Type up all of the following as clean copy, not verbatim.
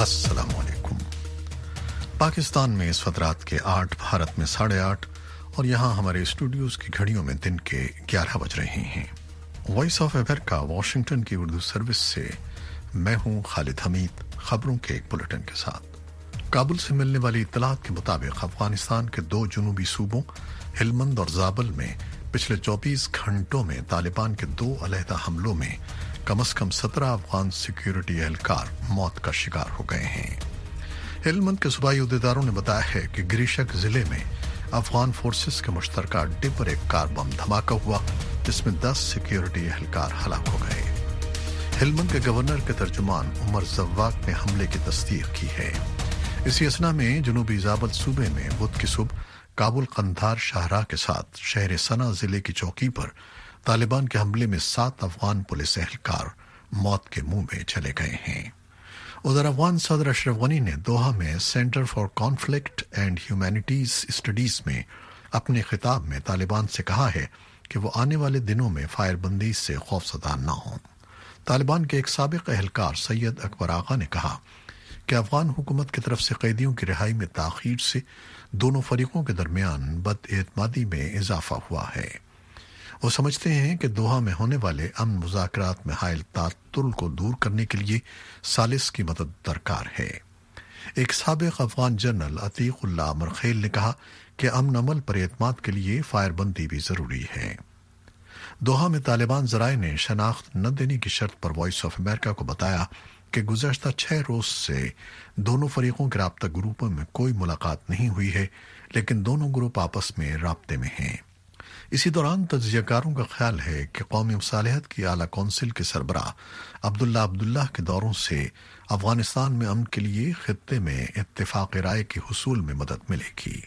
अस्सलाम वालेकुम। पाकिस्तान में इस वक्त रात के 8, भारत में 8:30 और यहाँ हमारे स्टूडियोज की घड़ियों में दिन के 11 बज रहे हैं। वॉइस ऑफ अमेरिका वाशिंगटन की उर्दू सर्विस से मैं हूँ खालिद हमीद, खबरों के एक बुलेटिन के साथ। काबुल से मिलने वाली इत्तलात के मुताबिक अफगानिस्तान के 2 जुनूबी सूबों हेलमंद और जाबल में पिछले 24 घंटों में तालिबान के 2 अलहदा हमलों में कम से कम 17 अफगान सिक्योरिटी एहलकार मौत का शिकार हो गए हैं। हेलमंद के सूबाई अहदेदारों ने बताया है कि गिरिशक जिले में अफगान फोर्सेस के मुश्तरका अड्डे पर एक कार बम धमाका हुआ, जिसमें 10 सिक्योरिटी एहलकार हलाक हो गए। हेलमंद के गवर्नर के तर्जुमान उमर जव्वाक ने हमले की तस्दीक की है। इसी असना में जनूबी जाबल सूबे में बुध की सुबह काबुल कंधार शाहराह के साथ शहर सना जिले की चौकी पर तालिबान के हमले में 7 अफगान पुलिस एहलकार मौत के मुंह में चले गए हैं। उधर अफगान सदर अशरफ गनी ने दोहा में centre for conflict and humanities studies में अपने खिताब में तालिबान से कहा है कि वो आने वाले दिनों में फायरबंदी से खौफजदा न हों। तालिबान के एक साबिक एहलकार सैयद अकबर आगा ने कहा कि अफगान हुकूमत की तरफ से कैदियों की रिहाई में ताखीर से दोनों फरीकों के दरमियान बदएतमादी में इजाफा हुआ है। वो समझते हैं कि दोहा में होने वाले अमन मुज़ाकरात में हायल तातुल को दूर करने के लिए सालिस की मदद दरकार है। एक साबिक अफगान जनरल अतीकुल्लाह मरखेल ने कहा कि अमन अमल पर एतमाद के लिए फायरबंदी भी जरूरी है। दोहा में तालिबान जराए ने शनाख्त न देने की शर्त पर वॉइस ऑफ अमेरिका को बताया कि गुज़श्ता 6 रोज से दोनों फरीकों के राब्ता ग्रुपों में कोई मुलाकात नहीं हुई है, लेकिन दोनों ग्रुप आपस में राब्ते में हैं। इसी दौरान तज्जियाकारों का ख्याल है कि कौमी मसालिहत की आला कौंसिल के सरबराह अब्दुल्ला के दौरों से अफगानिस्तान में अमन के लिए खित्ते में इत्तेफाक राय के हुसूल में मदद मिलेगी।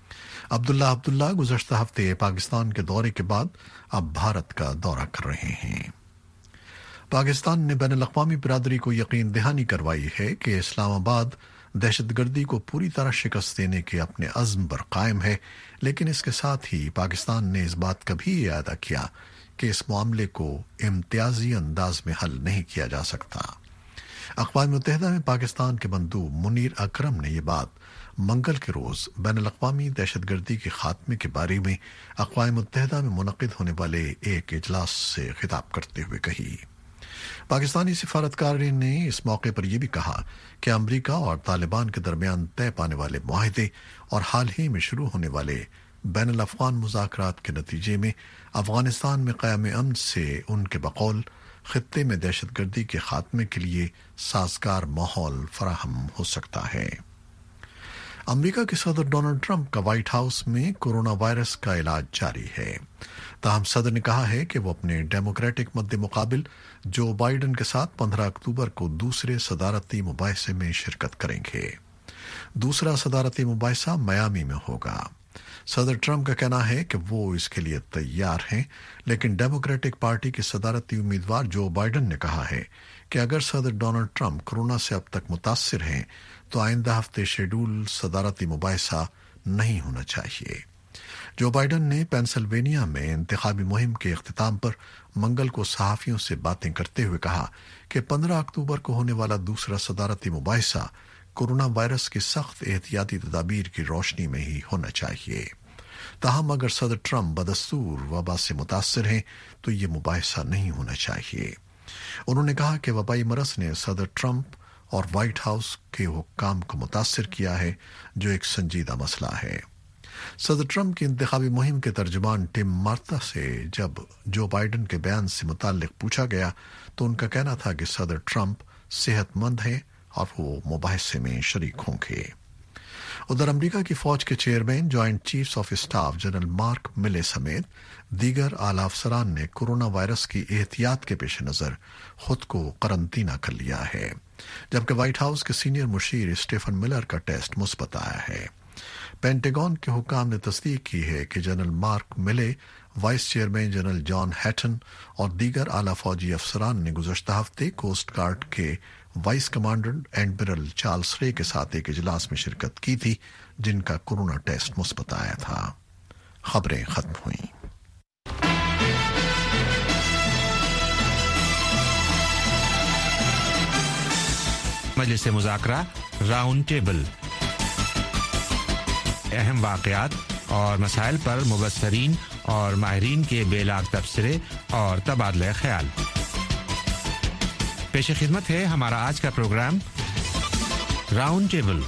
अब्दुल्ला गुज़श्ता हफ्ते पाकिस्तान के दौरे के बाद अब भारत का दौरा कर रहे हैं। पाकिस्तान ने बैनुल-अक़वामी बिरादरी को यकीन दहानी करवाई है कि इस्लामाबाद दहशतगर्दी को पूरी तरह शिकस्त देने के अपने अज़्म पर कायम है, लेकिन इसके साथ ही पाकिस्तान ने इस बात का भी इरादा किया कि इस मामले को इम्तियाजी अंदाज में हल नहीं किया जा सकता। अक़वाम मुत्तहिदा में पाकिस्तान के मंदूब मुनीर अकरम ने यह बात मंगल के रोज बैनुल-अक़वामी दहशतगर्दी के खात्मे के बारे में अक़वाम मुत्तहिदा में मुनक़िद होने वाले एक इजलास से खिताब करते हुए कही। पाकिस्तानी सिफारतकार ने इस मौके पर यह भी कहा कि अमरीका और तालिबान के दरमियान तय पाने वाले मुआहदे और हाल ही में शुरू होने वाले बैनुल अफ़गान मुज़ाकरात के नतीजे में अफगानिस्तान में क़याम अमन से उनके बकौल खित्ते में दहशतगर्दी के खात्मे के लिए साजगार माहौल फराहम हो सकता है। अमेरिका के सदर डोनाल्ड ट्रंप का व्हाइट हाउस में कोरोना वायरस का इलाज जारी है। ताहम सदर ने कहा है कि वो अपने डेमोक्रेटिक मद्दे मुकाबिल जो बाइडन के साथ 15 अक्टूबर को दूसरे सदारती मुबाहिसे में शिरकत करेंगे। दूसरा सदारती मुबाहिसा मियामी में होगा। सदर ट्रंप का कहना है कि वो इसके लिए तैयार हैं, लेकिन डेमोक्रेटिक पार्टी के सदारती उम्मीदवार जो बाइडन ने कहा है कि अगर सदर डोनाल्ड ट्रंप कोरोना से अब तक मुतासिर हैं तो आइंदा हफ्ते शेड्यूल सदारती मुबाहिसा नहीं होना चाहिए। जो बाइडन ने पेंसिल्वेनिया में इंतखाबी मुहिम के इख्तिताम पर मंगल को सहाफियों से बातें करते हुए कहा कि 15 अक्टूबर को होने वाला दूसरा सदारती मुबाहिसा कोरोना वायरस की सख्त एहतियाती तदाबीर की रोशनी में ही होना चाहिए। ताहम अगर सदर ट्रंप बदस्तूर वबा से मुतासिर हैं तो ये मुबाहिसा नहीं होना चाहिए। उन्होंने कहा कि वबाई मरज ने सदर ट्रंप और व्हाइट हाउस के हुक्काम को मुतासिर किया है, जो एक संजीदा मसला है। सदर ट्रंप की इंतखाबी मुहिम के तर्जुमान टिम मार्ता से जब जो बाइडन के बयान से मुताल्लिक पूछा गया तो उनका कहना था कि सदर ट्रंप सेहतमंद हैं और वो मुबाहिसे में शरीक होंगे। उधर अमेरिका की फौज के chairman joint chiefs of staff general Mark Milley समेत दीगर आला अफसरान ने कोरोना वायरस की एहतियात के पेश नजर खुद को करंतना कर लिया है, जबकि व्हाइट हाउस के सीनियर मुशीर स्टीफन मिलर का टेस्ट मुस्बत आया है। पेंटागन के हुक्काम ने तस्दीक की है कि general Mark Milley, vice chairman general John Hyten और दीगर आला फौजी अफसरान ने गुज़श्ता हफ्ते कोस्ट गार्ड के vice commander admiral Charles Ray के साथ एक इजलास में शिरकत की थी, जिनका कोरोना टेस्ट मुस्बत आया था। खबरें खत्म हुई। مجلس مذاکرہ راؤنڈ ٹیبل، اہم واقعات اور مسائل پر مبصرین اور ماہرین کے بے لاگ تبصرے اور تبادلہ خیال۔ پیش خدمت ہے ہمارا آج کا پروگرام راؤنڈ ٹیبل۔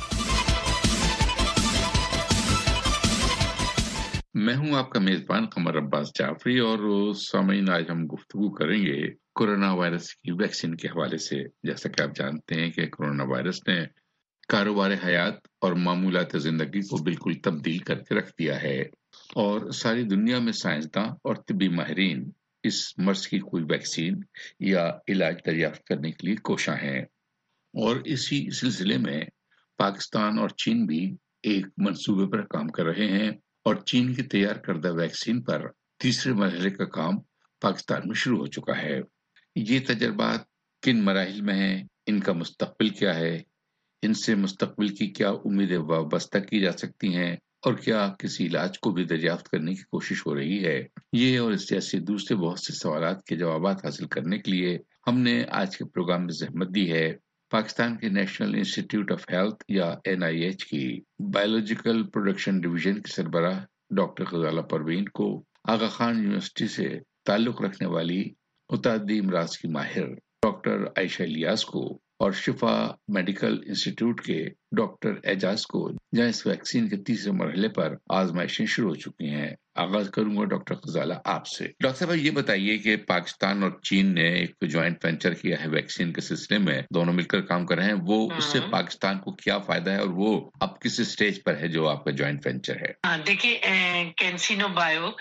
میں ہوں آپ کا میزبان قمر عباس جعفری، اور سامعین آج ہم گفتگو کریں گے کورونا وائرس کی ویکسین کے حوالے سے۔ جیسا کہ آپ جانتے ہیں کہ کورونا وائرس نے کاروبار حیات اور معمولات زندگی کو بالکل تبدیل کر کے رکھ دیا ہے، اور ساری دنیا میں سائنسداں اور طبی ماہرین اس مرض کی کوئی ویکسین یا علاج دریافت کرنے کے لیے کوشاں ہیں۔ اور اسی سلسلے میں پاکستان اور چین بھی ایک منصوبے پر کام کر رہے ہیں، اور چین کی تیار کردہ ویکسین پر تیسرے مرحلے کا کام پاکستان میں شروع ہو چکا ہے۔ یہ تجربات کن مراحل میں ہیں، ان کا مستقبل کیا ہے، ان سے مستقبل کی کیا امیدیں وابستہ کی جا سکتی ہیں، اور کیا کسی علاج کو بھی دریافت کرنے کی کوشش ہو رہی ہے، یہ اور اس جیسے دوسرے بہت سے سوالات کے جوابات حاصل کرنے کے لیے ہم نے آج کے پروگرام میں زحمت دی ہے پاکستان کے National Institute of Health یا NIH کی بایولوجیکل پروڈکشن ڈویژن کے سربراہ ڈاکٹر غزالہ پروین کو، آغا خان یونیورسٹی سے تعلق رکھنے والی متعدی امراض کی ماہر ڈاکٹر عائشہ الیاس کو، اور شفا میڈیکل انسٹیٹیوٹ کے ڈاکٹر اعجاز کو، جہاں اس ویکسین کے تیسرے مرحلے پر آزمائشیں شروع ہو چکی ہیں۔ آغاز کروں گا ڈاکٹر غزالہ آپ سے۔ ڈاکٹر صاحب یہ بتائیے کہ پاکستان اور چین نے ایک جوائنٹ وینچر کیا ہے ویکسین کے سلسلے میں، دونوں مل کر کام کر رہے ہیں، وہ اس سے پاکستان کو کیا فائدہ ہے، اور وہ اب کس سٹیج پر ہے جو آپ کا جوائنٹ وینچر ہے؟ دیکھیے، کینسینو بایو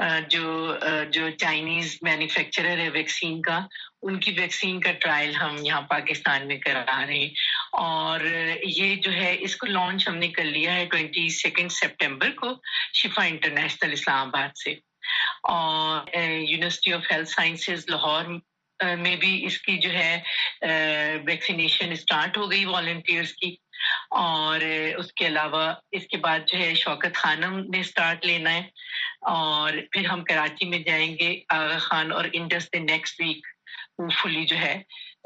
جو چائنیز مینوفیکچرر ہے ویکسین کا، ان کی ویکسین کا ٹرائل ہم یہاں پاکستان میں کرا رہے ہیں، اور یہ جو ہے اس کو لانچ ہم نے کر لیا ہے 22 سپٹمبر کو شفا انٹرنیشنل اسلام آباد سے، اور University of Health Sciences Lahore میں بھی اس کی جو ہے ویکسینیشن اسٹارٹ ہو گئی والنٹیئرز کی، اور اس کے علاوہ اس کے بعد جو ہے شوکت خانم نے اسٹارٹ لینا ہے، اور پھر ہم کراچی میں جائیں گے آغا خان اور انڈس دے نیکسٹ ویک فلی جو ہے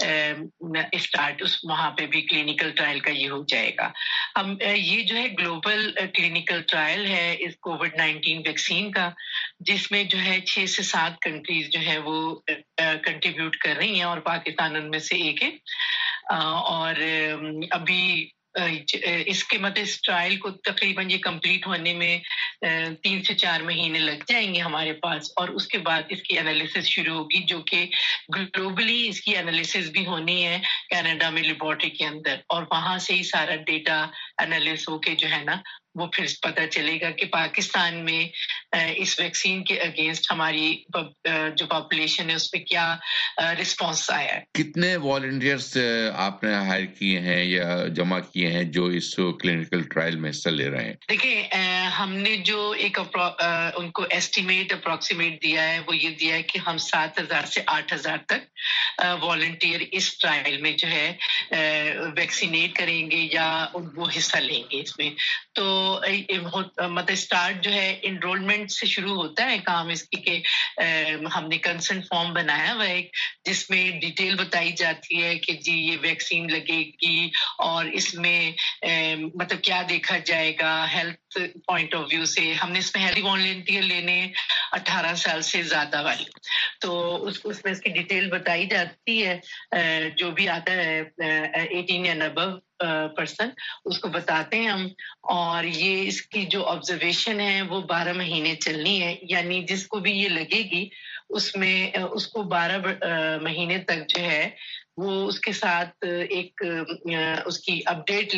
اسٹارٹ، اس وہاں پہ بھی کلینکل ٹرائل کا یہ ہو جائے گا۔ ہم یہ جو ہے گلوبل کلینکل ٹرائل ہے اس کووڈ-19 ویکسین کا، جس میں جو ہے 6 سے 7 کنٹریز جو ہے وہ کنٹریبیوٹ کر رہی ہیں، اور پاکستان ان میں سے ایک ہے، اور ابھی اس کے مطلب اس ٹرائل کو تقریباً یہ کمپلیٹ ہونے میں 3 سے 4 مہینے لگ جائیں گے ہمارے پاس، اور اس کے بعد اس کی انالیسس شروع ہوگی، جو کہ گلوبلی اس کی انالیسس بھی ہونی ہے کینیڈا میں لیبارٹری کے اندر، اور وہاں سے ہی سارا ڈیٹا انالیس ہو کے جو ہے نا وہ پھر پتہ چلے گا کہ پاکستان میں اس ویکسین کے اگینسٹ ہماری جو پاپولیشن ہے اس پہ کیا رسپانس آیا ہے۔ کتنے والنٹیئرز آپ نے ہائر کیے ہیں یا جمع کیے ہیں جو اس کلینکل ٹرائل میں حصہ لے رہے ہیں؟ دیکھیں، ہم نے جو ایک ان کو ایسٹیمیٹ اپروکسیمیٹ دیا ہے وہ یہ دیا ہے کہ ہم 7,000 سے 8,000 تک والنٹیئر اس ٹرائل میں جو ہے ویکسینیٹ کریں گے یا وہ حصہ لیں گے اس میں۔ تو مطلب اسٹارٹ جو ہے انرولمنٹ سے شروع ہوتا ہے کام اس کی، کہ ہم نے کنسنٹ فارم بنایا ہوا ہے جس میں ڈیٹیل بتائی جاتی ہے کہ جی یہ ویکسین لگے گی، اور اس میں مطلب کیا دیکھا جائے گا ہیلتھ پوائنٹ آف ویو سے۔ ہم نے اس میں ہیلتھی والنٹیئر لینے 18 سال سے زیادہ والے، تو اس میں اس کی ڈیٹیل بتائی جاتی ہے، جو بھی آتا ہے 18 اینڈ ابو پرسن اس کو بتاتے ہیں ہم، اور یہ اس کی جو آبزرویشن ہے وہ 12 مہینے چلنی ہے، یعنی جس کو بھی یہ لگے گی اس میں اس کو 12 مہینے تک جو ہے وہ اس کے ساتھ ایک اس کی اپڈیٹ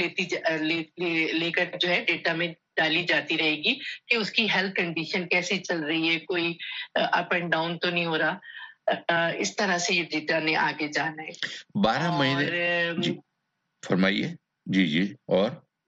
لے کر جو ہے ڈیٹا میں ڈالی جاتی رہے گی کہ اس کی ہیلتھ کنڈیشن کیسی چل رہی ہے، کوئی اپ اینڈ ڈاؤن تو نہیں ہو رہا، اس طرح سے یہ ڈیٹا نے آگے جانا ہے۔ 12 مہینے جی فرمائیے۔ جی اور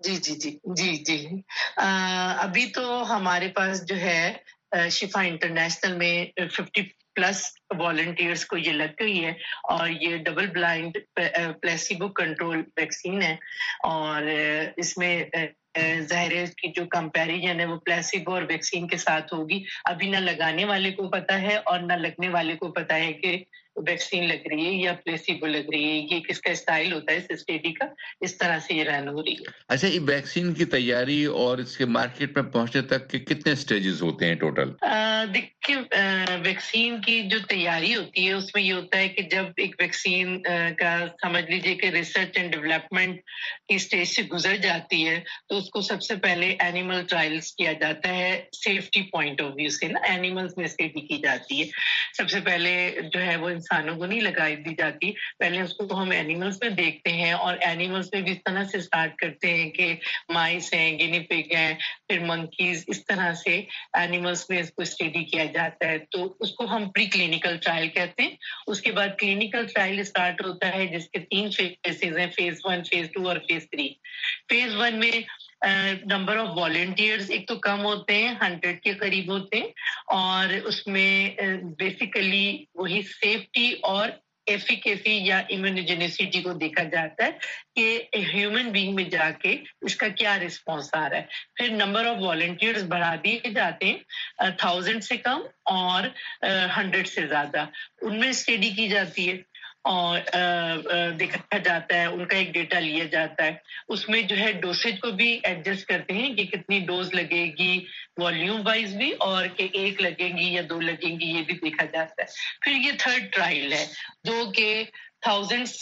جی ابھی تو ہمارے پاس جو ہے شفا انٹرنیشنل میں 50+ والنٹیئرز کو یہ لگ گئی ہے، اور یہ double blind placebo control vaccine ہے، اور اس میں ظاہر ہے اس کی جو کمپیریزن ہے وہ پلیسیبو اور ویکسین کے ساتھ ہوگی. ابھی نہ لگانے والے کو پتا ہے اور نہ لگنے والے کو پتا ہے کہ ویکسین لگ رہی ہے یا پلیسیبو لگ رہی ہے. یہ کس کا اسٹائل ہوتا ہے اس اسٹڈی کا, اس طرح سے یہ رن ہو رہی ہے. اچھا, یہ ویکسین کی تیاری اور اس کے مارکیٹ میں پہنچنے تک کے کتنے سٹیجز ہوتے ہیں ٹوٹل؟ دیکھیے, ویکسین کی جو تیاری ہوتی ہے اس میں یہ ہوتا ہے کہ جب ایک ویکسین کا سمجھ لیجیے کہ ریسرچ اینڈ ڈیولپمنٹ کی اسٹیج سے گزر جاتی ہے تو اس کو سب سے پہلے اینیمل ٹرائلز کیا جاتا ہے. سیفٹی پوائنٹ آف ویو سے نا اینیملز میں اسٹڈی کی جاتی ہے. سب سے پہلے جو ہے وہ انسانوں کو نہیں لگائی دی جاتی, پہلے اس کو ہم اینیملز میں دیکھتے ہیں اور اینیملز میں بھی اس طرح سے اسٹارٹ کرتے ہیں کہ مائس ہیں, گینی پگ ہیں, پھر منکیز, اس طرح سے اینیملز میں اس کو اسٹڈی کیا جاتا ہے. تو اس کو ہم پری کلینکل ٹرائل کہتے ہیں. اس کے بعد کلینکل ٹرائل اسٹارٹ ہوتا ہے جس کے 3 فیزز ہیں, فیز 1, فیز 2 اور فیز 3. فیز 1 میں نمبر آف والنٹیئرز ایک تو کم ہوتے ہیں, 100 کے قریب ہوتے ہیں, اور اس میں بیسیکلی وہی سیفٹی اور ایفیکیسی یا امیونوجینیسٹی کو دیکھا جاتا ہے کہ ہیومن بینگ میں جا کے اس کا کیا رسپانس آ رہا ہے. پھر نمبر آف والنٹیئرز بڑھا دیے جاتے ہیں, 1000 سے کم اور 100 سے زیادہ, ان میں اسٹڈی کی جاتی ہے اور دیکھا جاتا ہے, ان کا ایک ڈیٹا لیا جاتا ہے. اس میں جو ہے ڈوسیج کو بھی ایڈجسٹ کرتے ہیں کہ کتنی ڈوز لگے گی والیوم وائز بھی, اور کہ 1 لگیں گی یا 2 لگیں گی, یہ بھی دیکھا جاتا ہے. پھر یہ 3rd ٹرائل ہے جو کہ 1000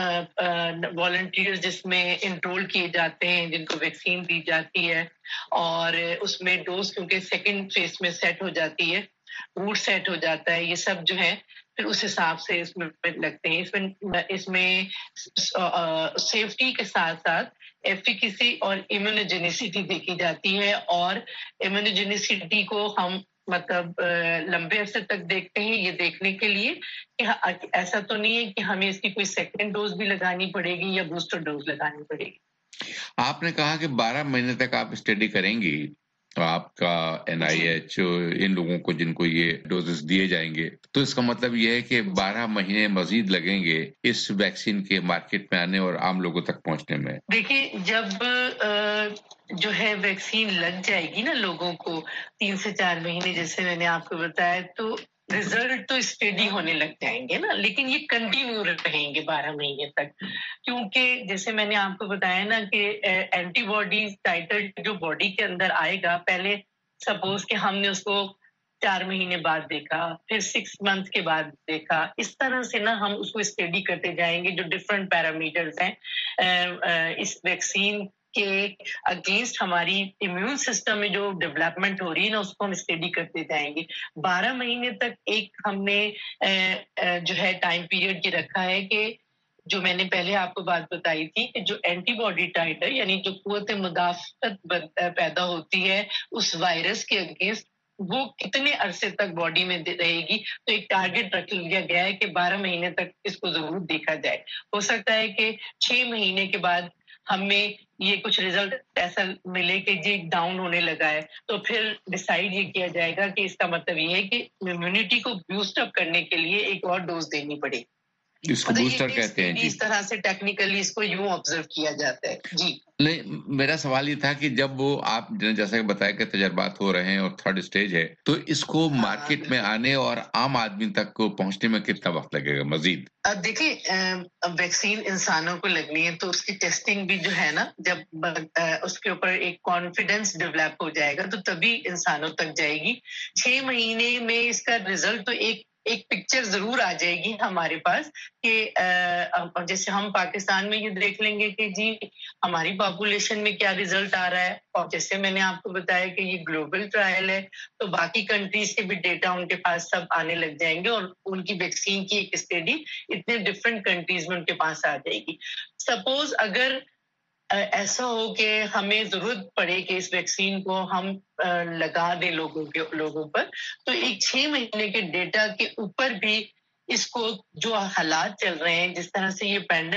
والنٹیئر جس میں انرول کیے جاتے ہیں جن کو ویکسین دی جاتی ہے, اور اس میں ڈوز کیونکہ 2nd فیز میں سیٹ ہو جاتی ہے, روٹ سیٹ ہو جاتا ہے, یہ سب جو ہے پھر اس حساب سے اس میں لگتے ہیں. اس میں سیفٹی کے ساتھ ساتھ ایفیکیسی اور امیونوجینیسٹی دیکھی جاتی ہے, اور امیونوجینیسٹی کو ہم مطلب لمبے عرصے تک دیکھتے ہیں یہ دیکھنے کے لیے کہ ایسا تو نہیں ہے کہ ہمیں اس کی کوئی 2nd ڈوز بھی لگانی پڑے گی یا بوسٹر ڈوز لگانی پڑے گی. آپ نے کہا کہ 12 مہینے تک آپ اسٹڈی کریں گی, تو آپ کا NIH ان لوگوں کو جن کو یہ ڈوزز دیے جائیں گے, تو اس کا مطلب یہ ہے کہ 12 مہینے مزید لگیں گے اس ویکسین کے مارکیٹ میں آنے اور عام لوگوں تک پہنچنے میں. دیکھیے, جب جو ہے ویکسین لگ جائے گی نا لوگوں کو 3 سے 4 مہینے جیسے میں نے آپ کو بتایا, تو رزلٹ تو اسٹڈی ہونے لگ جائیں گے نا, لیکن یہ کنٹینیو رہیں گے 12 مہینے تک, کیونکہ جیسے میں نے آپ کو بتایا نا کہ اینٹی باڈیز ٹائٹر جو باڈی کے اندر آئے گا, پہلے سپوز کہ ہم نے اس کو 4 مہینے بعد دیکھا, پھر 6 منتھ کے بعد دیکھا, اس طرح سے نا ہم اس کو اسٹڈی کرتے جائیں گے. جو ڈفرینٹ پیرامیٹرز ہیں اس ویکسین کے اگینسٹ ہماری امیون سسٹم میں جو ڈیولپمنٹ ہو رہی ہے نا, اس کو ہم اسٹڈی کرتے جائیں گے. 12 مہینے تک ایک ہم نے جو ہے ٹائم پیریڈ یہ رکھا ہے کہ جو میں نے پہلے آپ کو بات بتائی تھی کہ جو اینٹی باڈی ٹائٹر یعنی جو قوت مدافعت پیدا ہوتی ہے اس وائرس کے اگینسٹ, وہ کتنے عرصے تک باڈی میں رہے گی. تو ایک ٹارگٹ رکھ لیا گیا ہے کہ 12 مہینے تک اس کو ضرور دیکھا جائے. ہو سکتا ہے کہ 6 مہینے کے بعد ہمیں یہ کچھ رزلٹ ایسا ملے کہ جی ڈاؤن ہونے لگا ہے, تو پھر ڈیسائیڈ یہ کیا جائے گا کہ اس کا مطلب یہ ہے کہ امیونٹی کو بوسٹ اپ کرنے کے لیے ایک اور ڈوز دینی پڑے. اس کو بوسٹر کہتے ہیں. اس طرح سے ٹیکنیکلی اس کو یوں آبزرو کیا جاتا ہے. جی نہیں, میرا سوال یہ تھا کہ جب وہ آپ جیسا کہ بتایا کہ تجربات ہو رہے ہیں اور 3rd اسٹیج ہے, تو اس کو مارکیٹ میں آنے اور عام آدمی تک کو پہنچنے میں کتنا وقت لگے گا مزید؟ اب دیکھیں, ویکسین انسانوں کو لگنی ہے تو اس کی ٹیسٹنگ بھی جو ہے نا, جب اس کے اوپر ایک کانفیڈنس ڈیولپ ہو جائے گا تو تبھی انسانوں تک جائے گی. 6 مہینے میں اس کا رزلٹ تو ایک پکچر ضرور آ جائے گی ہمارے پاس کہ جیسے ہم پاکستان میں یہ دیکھ لیں گے کہ جی ہماری پاپولیشن میں کیا رزلٹ آ رہا ہے, اور جیسے میں نے آپ کو بتایا کہ یہ گلوبل ٹرائل ہے تو باقی کنٹریز کے بھی ڈیٹا ان کے پاس سب آنے لگ جائیں گے, اور ان کی ویکسین کی ایک اسٹڈی اتنے ڈفرینٹ کنٹریز میں ان کے پاس آ جائے گی. سپوز اگر ایسا ہو کہ ہمیں ضرورت پڑے کہ اس ویکسین کو ہم لگا دیں لوگوں پر, تو ایک 6 مہینے کے ڈیٹا کے اوپر بھی اس کو جو حالات چل رہے ہیں, جس طرح سے یہ پینڈیمک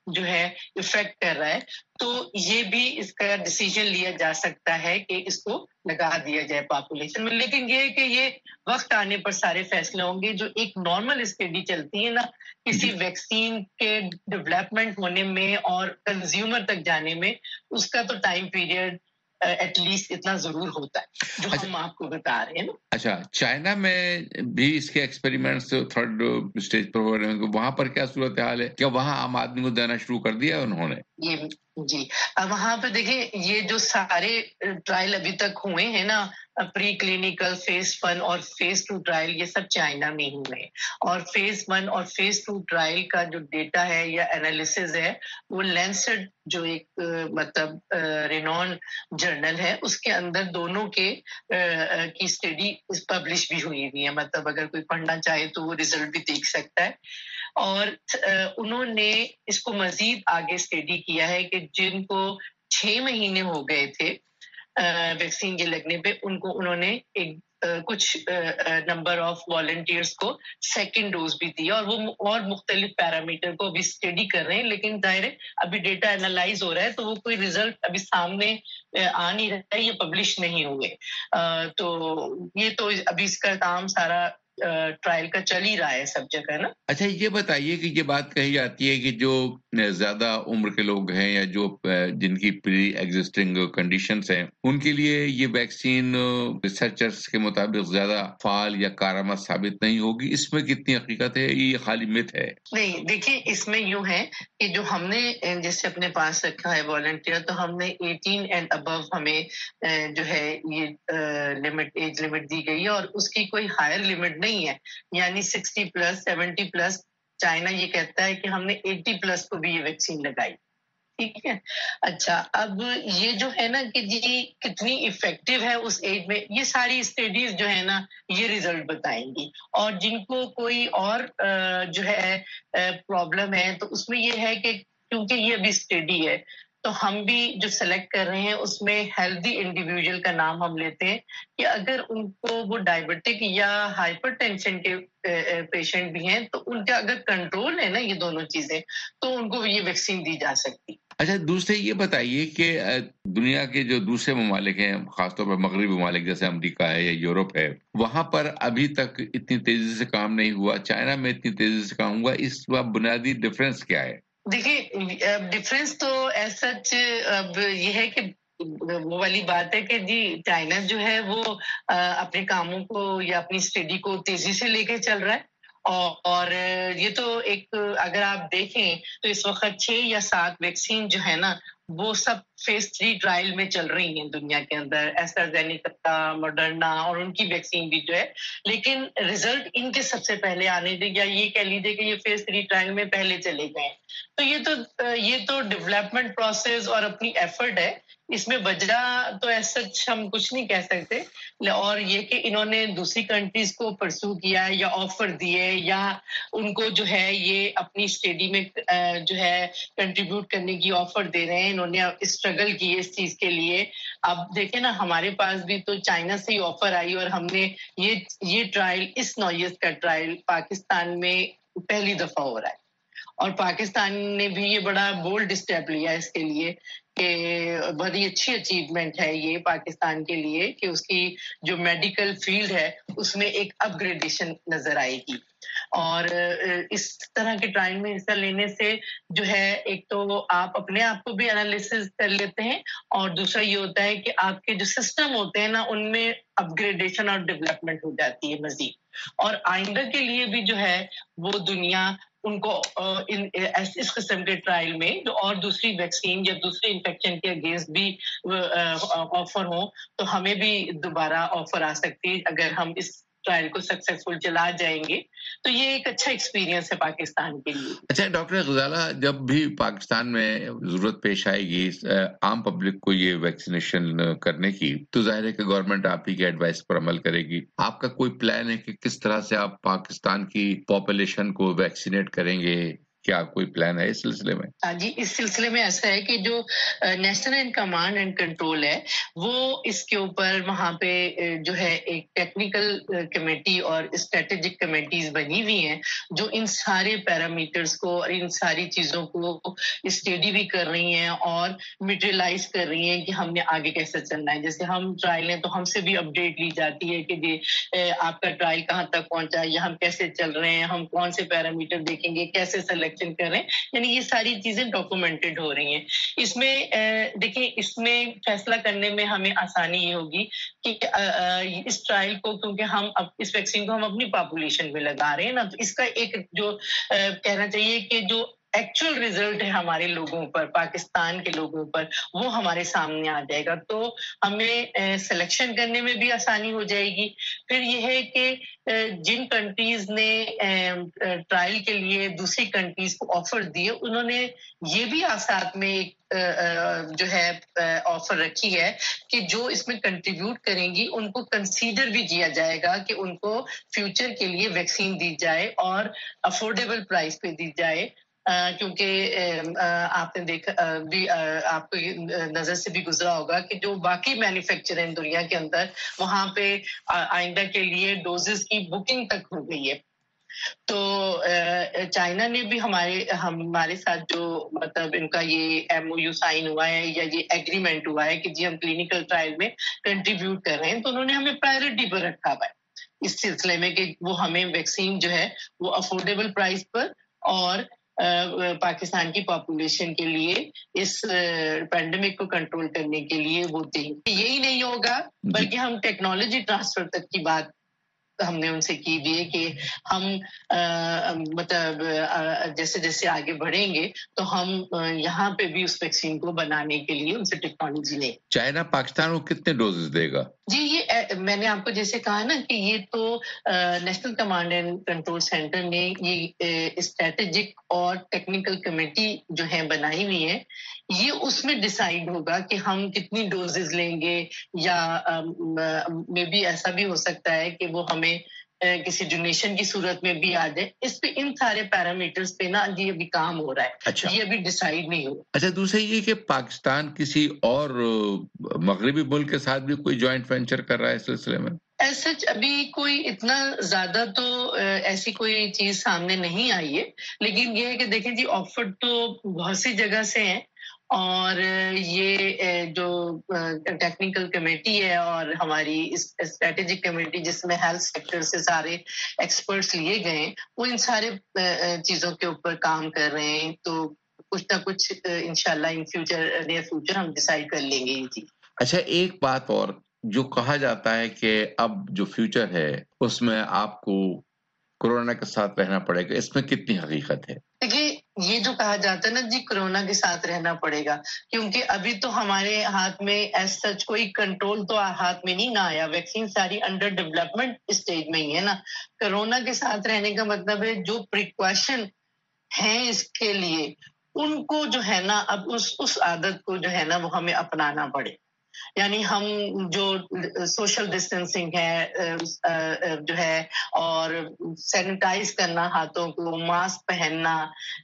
جو ہے افیکٹ کر رہا ہے، تو یہ بھی اس کا ڈیسیجن لیا جا سکتا ہے کہ اس کو لگا دیا جائے پاپولیشن میں. لیکن یہ کہ یہ وقت آنے پر سارے فیصلے ہوں گے. جو ایک نارمل اسٹڈی چلتی ہے نا کسی ویکسین کے ڈیولپمنٹ ہونے میں اور کنزیومر تک جانے میں، اس کا تو ٹائم پیریڈ ایٹ لیسٹ اتنا ضرور ہوتا ہے جو ہم آپ کو بتا رہے ہیں نا. اچھا، چائنا میں بھی اس کے ایکسپیریمنٹس تھرڈ اسٹیج پر ہو رہے ہیں، وہاں پر کیا صورتحال ہے؟ کیا وہاں عام آدمی کو دینا شروع کر دیا انہوں نے؟ جی، اب وہاں پہ دیکھیں یہ جو سارے ٹرائل ابھی تک ہوئے ہیں نا، پری کلینکل فیز 1 اور فیز 2 ٹرائل، یہ سب چائنا میں ہی ہوئے. اور فیز 1 اور فیز 2 ٹرائل کا جو ڈیٹا ہے یا انالیسز ہے وہ لینسٹ جو ایک مطلب رینون جرنل ہے اس کے اندر دونوں کی اسٹڈی پبلش بھی ہوئی ہے. مطلب اگر کوئی پڑھنا چاہے تو وہ ریزلٹ بھی دیکھ سکتا ہے. اور انہوں نے اس کو مزید آگے اسٹڈی کیا ہے کہ جن کو 6 مہینے ہو گئے تھے ویکسین کے لگنے پہ، ان کو انہوں نے ایک کچھ نمبر آف والنٹیئرس کو سیکنڈ ڈوز بھی دیا، اور وہ اور مختلف پیرامیٹر کو ابھی اسٹڈی کر رہے ہیں. لیکن ظاہر ہے ابھی ڈیٹا انالائز ہو رہا ہے تو وہ کوئی ریزلٹ ابھی سامنے آ نہیں رہا ہے، یہ پبلش نہیں ہوئے. تو یہ تو ابھی اس کا کام سارا ٹرائل کا چل ہی رہا ہے سب جگہ نا. اچھا، یہ بتائیے کہ یہ بات کہی جاتی ہے کہ جو زیادہ عمر کے لوگ ہیں یا جو جن کی پری ایگزسٹنگ کنڈیشنز ہیں ان کے لیے یہ ویکسین ریسرچرز کے مطابق زیادہ فعال یا کارآمد ثابت نہیں ہوگی. اس میں کتنی حقیقت ہے؟ یہ خالی مت ہے؟ نہیں، دیکھیے اس میں یوں ہے کہ جو ہم نے جیسے اپنے پاس رکھا ہے والنٹیئر، تو ہم نے 18 اینڈ ابو ہمیں جو ہے یہ ایج لمٹ دی گئی ہے، اور اس کی کوئی ہائر لمٹ نہیں ہے. یعنی 60 پلس 70 پلس چائنا یہ کہتا ہے کہ ہم نے 80 پلس کو بھی یہ ویکسین لگائی. ٹھیک ہے. اچھا، اب یہ جو ہے نا کہ جی کتنی افیکٹو ہے اس ایج میں، یہ ساری اسٹڈیز جو ہے نا یہ ریزلٹ بتائیں گی. اور جن کو کوئی اور جو ہے پرابلم ہے تو اس میں یہ ہے کہ کیونکہ یہ ابھی اسٹڈی ہے تو ہم بھی جو سلیکٹ کر رہے ہیں اس میں ہیلدی انڈیویجول کا نام ہم لیتے ہیں کہ اگر ان کو وہ ڈائبٹک یا ہائپر ٹینشن کے پیشنٹ بھی ہیں تو ان کا اگر کنٹرول ہے نا یہ دونوں چیزیں تو ان کو یہ ویکسین دی جا سکتی. اچھا، دوسرے یہ بتائیے کہ دنیا کے جو دوسرے ممالک ہیں، خاص طور پر مغربی ممالک جیسے امریکہ ہے یا یورپ ہے، وہاں پر ابھی تک اتنی تیزی سے کام نہیں ہوا. چائنا میں اتنی تیزی سے کام ہوا. اس کا بنیادی ڈفرینس کیا ہے؟ دیکھیے ڈفرینس تو ایسا اب یہ ہے کہ وہ والی بات ہے کہ جی چائنا جو ہے وہ اپنے کاموں کو یا اپنی اسٹڈی کو تیزی سے لے کے چل رہا ہے. اور یہ تو ایک اگر آپ دیکھیں تو اس وقت 6 یا 7 ویکسین جو ہے نا وہ سب فیز 3 ٹرائل میں چل رہی ہیں دنیا کے اندر، ایسٹرازینیکا، ماڈرنا اور ان کی ویکسین بھی جو ہے. لیکن ریزلٹ ان کے سب سے پہلے آنے دے، یا یہ کہہ لیجیے کہ یہ فیز 3 ٹرائل میں پہلے چلے گئے. تو یہ تو ڈیولپمنٹ پروسیس اور اپنی ایفرٹ ہے. اس میں وجہ تو ایسا ہم کچھ نہیں کہہ سکتے. اور یہ کہ انہوں نے دوسری کنٹریز کو پرسو کیا یا آفر دیے یا ان کو جو ہے یہ اپنی اسٹڈی میں جو ہے کنٹریبیوٹ کرنے کی آفر دے رہے ہیں. انہوں نے اسٹرگل کی اس چیز کے لیے. اب دیکھیں نا ہمارے پاس بھی تو چائنا سے ہی آفر آئی اور ہم نے یہ ٹرائل، اس نوعیت کا ٹرائل پاکستان میں پہلی دفعہ ہو رہا ہے. اور پاکستان نے بھی یہ بڑا بولڈ اسٹیپ لیا اس کے لیے کہ بڑی اچھی اچیومنٹ ہے یہ پاکستان کے لیے کہ اس کی جو میڈیکل فیلڈ ہے اس میں ایک اپ گریڈیشن نظر آئے گی. اور اس طرح کے ٹرائل میں حصہ لینے سے جو ہے ایک تو آپ اپنے آپ کو بھی انالیسز کر لیتے ہیں، اور دوسرا یہ ہوتا ہے کہ آپ کے جو سسٹم ہوتے ہیں نا ان میں اپ گریڈیشن اور ڈیولپمنٹ ہو جاتی ہے مزید. اور آئندہ کے لیے بھی جو ہے وہ دنیا ان کو اس قسم کے ٹرائل میں جو اور دوسری ویکسین یا دوسرے انفیکشن کے اگینسٹ بھی آفر ہوں تو ہمیں بھی دوبارہ آفر آ سکتی اگر ہم اس ٹرائل کو سکسیسفل چلا جائیں گے. تو یہ ایک اچھا ایکسپیرینس ہے پاکستان کے لیے. اچھا ڈاکٹر غزالہ، جب بھی پاکستان میں ضرورت پیش آئے گی عام پبلک کو یہ ویکسینیشن کرنے کی تو ظاہر ہے کہ گورنمنٹ آپ ہی کے ایڈوائس پر عمل کرے گی. آپ کا کوئی پلان ہے کہ کس طرح سے آپ پاکستان کی پاپولیشن کو ویکسینیٹ کریں گے کیا کوئی پلان ہے اس سلسلے میں؟ ہاں جی، اس سلسلے میں ایسا ہے کہ جو نیشنل کمانڈ اینڈ کنٹرول ہے وہ اس کے اوپر وہاں پہ جو ہے ایک ٹیکنیکل کمیٹی اور اسٹریٹجک کمیٹیز بنی ہوئی ہیں جو ان سارے پیرامیٹرز کو اور ان ساری چیزوں کو اسٹڈی بھی کر رہی ہیں اور میٹریلائز کر رہی ہیں کہ ہم نے آگے کیسے چلنا ہے. جیسے ہم ٹرائل ہیں تو ہم سے بھی اپڈیٹ لی جاتی ہے کہ جی آپ کا ٹرائل کہاں تک پہنچا، یا ہم کیسے چل رہے ہیں، ہم کون سے پیرامیٹر دیکھیں گے، کیسے سلیکشن کر رہے ہیں. یعنی یہ ساری چیزیں ڈاکومنٹڈ ہو رہی ہیں. اس میں دیکھیں، اس میں فیصلہ کرنے میں ہمیں آسانی یہ ہوگی کہ اس ٹرائل کو، کیونکہ ہم اس ویکسین کو ہم اپنی پاپولیشن میں لگا رہے ہیں نا، تو اس کا ایک جو کہنا چاہیے کہ جو ایکچوئل ریزلٹ ہے ہمارے لوگوں پر، پاکستان کے لوگوں پر، وہ ہمارے سامنے آ جائے گا تو ہمیں سلیکشن کرنے میں بھی آسانی ہو جائے گی. پھر یہ ہے کہ جن کنٹریز نے ٹرائل کے لیے دوسری کنٹریز کو آفر دیے، انہوں نے یہ بھی ساتھ میں جو ہے آفر رکھی ہے کہ جو اس میں کنٹریبیوٹ کریں گی ان کو کنسیڈر بھی کیا جائے گا کہ ان کو فیوچر کے لیے ویکسین دی جائے اور افورڈیبل پرائس پہ دی جائے. کیونکہ آپ نے دیکھا بھی، آپ کو نظر سے بھی گزرا ہوگا کہ جو باقی مینوفیکچرر ہیں دنیا کے اندر، وہاں پہ آئندہ کے لیے ڈوزز کی بکنگ تک ہو گئی ہے. تو چائنا نے بھی ہمارے ساتھ جو مطلب ان کا یہ ایم او یو سائن ہوا ہے یا یہ ایگریمنٹ ہوا ہے کہ جی ہم کلینکل ٹرائل میں کنٹریبیوٹ کر رہے ہیں، تو انہوں نے ہمیں پرائرٹی پر رکھا ہوا ہے اس سلسلے میں کہ وہ ہمیں ویکسین جو ہے وہ افورڈیبل پرائس پر اور پاکستان کی پاپولیشن کے لیے اس پینڈیمک کو کنٹرول کرنے کے لیے وہ دیں. یہی نہیں ہوگا بلکہ ہم ٹیکنالوجی ٹرانسفر تک کی بات ہم نے ان سے کی بھی ہے کہ ہم مطلب جیسے جیسے آگے بڑھیں گے تو ہم یہاں پہ بھی اس ویکسین کو بنانے کے لیے ان سے ٹیکنالوجی لیں. چائنا پاکستان کو کتنے ڈوزز دے گا؟ جی، یہ میں نے آپ کو جیسے کہا نا کہ یہ تو National Command and Control Centre نے یہ اسٹریٹجک اور ٹیکنیکل کمیٹی جو ہے بنائی ہوئی ہے، یہ اس میں ڈیسائیڈ ہوگا کہ ہم کتنی ڈوزز لیں گے، یا میں بھی ایسا بھی ہو سکتا ہے کہ وہ ہمیں کسی ڈونیشن کی صورت میں بھی آ جائے. اس پہ ان سارے پیرامیٹرز پہ نا جی ابھی کام ہو رہا ہے. اچھا، یہ ابھی ڈیسائیڈ نہیں ہوا. اچھا، دوسرا یہ کہ پاکستان کسی اور مغربی ملک کے ساتھ بھی کوئی جوائنٹ وینچر کر رہا ہے اس سلسلے میں؟ سچ ابھی کوئی اتنا زیادہ تو ایسی کوئی چیز سامنے نہیں آئی ہے، لیکن یہ ہے کہ دیکھیں جی آفر تو بہت سی جگہ سے ہیں، اور یہ جو ٹیکنیکل کمیٹی ہے اور ہماری اسٹریٹجک کمیٹی جس میں ہیلتھ سیکٹر سے سارے ایکسپرٹس لیے گئے ہیں، وہ ان سارے چیزوں کے اوپر کام کر رہے ہیں. تو کچھ نہ کچھ انشاءاللہ ان فیوچر نیئر فیوچر ہم ڈیسائیڈ کر لیں گے. جی اچھا، ایک بات اور، جو کہا جاتا ہے کہ اب جو فیوچر ہے اس میں آپ کو کورونا کے ساتھ رہنا پڑے گا، اس میں کتنی حقیقت ہے؟ دیکھیے، یہ جو کہا جاتا ہے نا جی کورونا کے ساتھ رہنا پڑے گا، کیونکہ ابھی تو ہمارے ہاتھ میں ایز سچ کوئی کنٹرول تو ہاتھ میں نہیں نہ آیا. ویکسین ساری انڈر ڈیولپمنٹ اسٹیج میں ہی ہے نا. کورونا کے ساتھ رہنے کا مطلب ہے جو پریکاشن ہیں اس کے لیے ان کو جو ہے نا اب اس عادت کو جو ہے نا وہ ہمیں اپنانا پڑے. یعنی ہم جو سوشل ڈسٹینسنگ ہے جو ہے، اور سینیٹائز کرنا ہاتھوں کو، ماسک پہننا،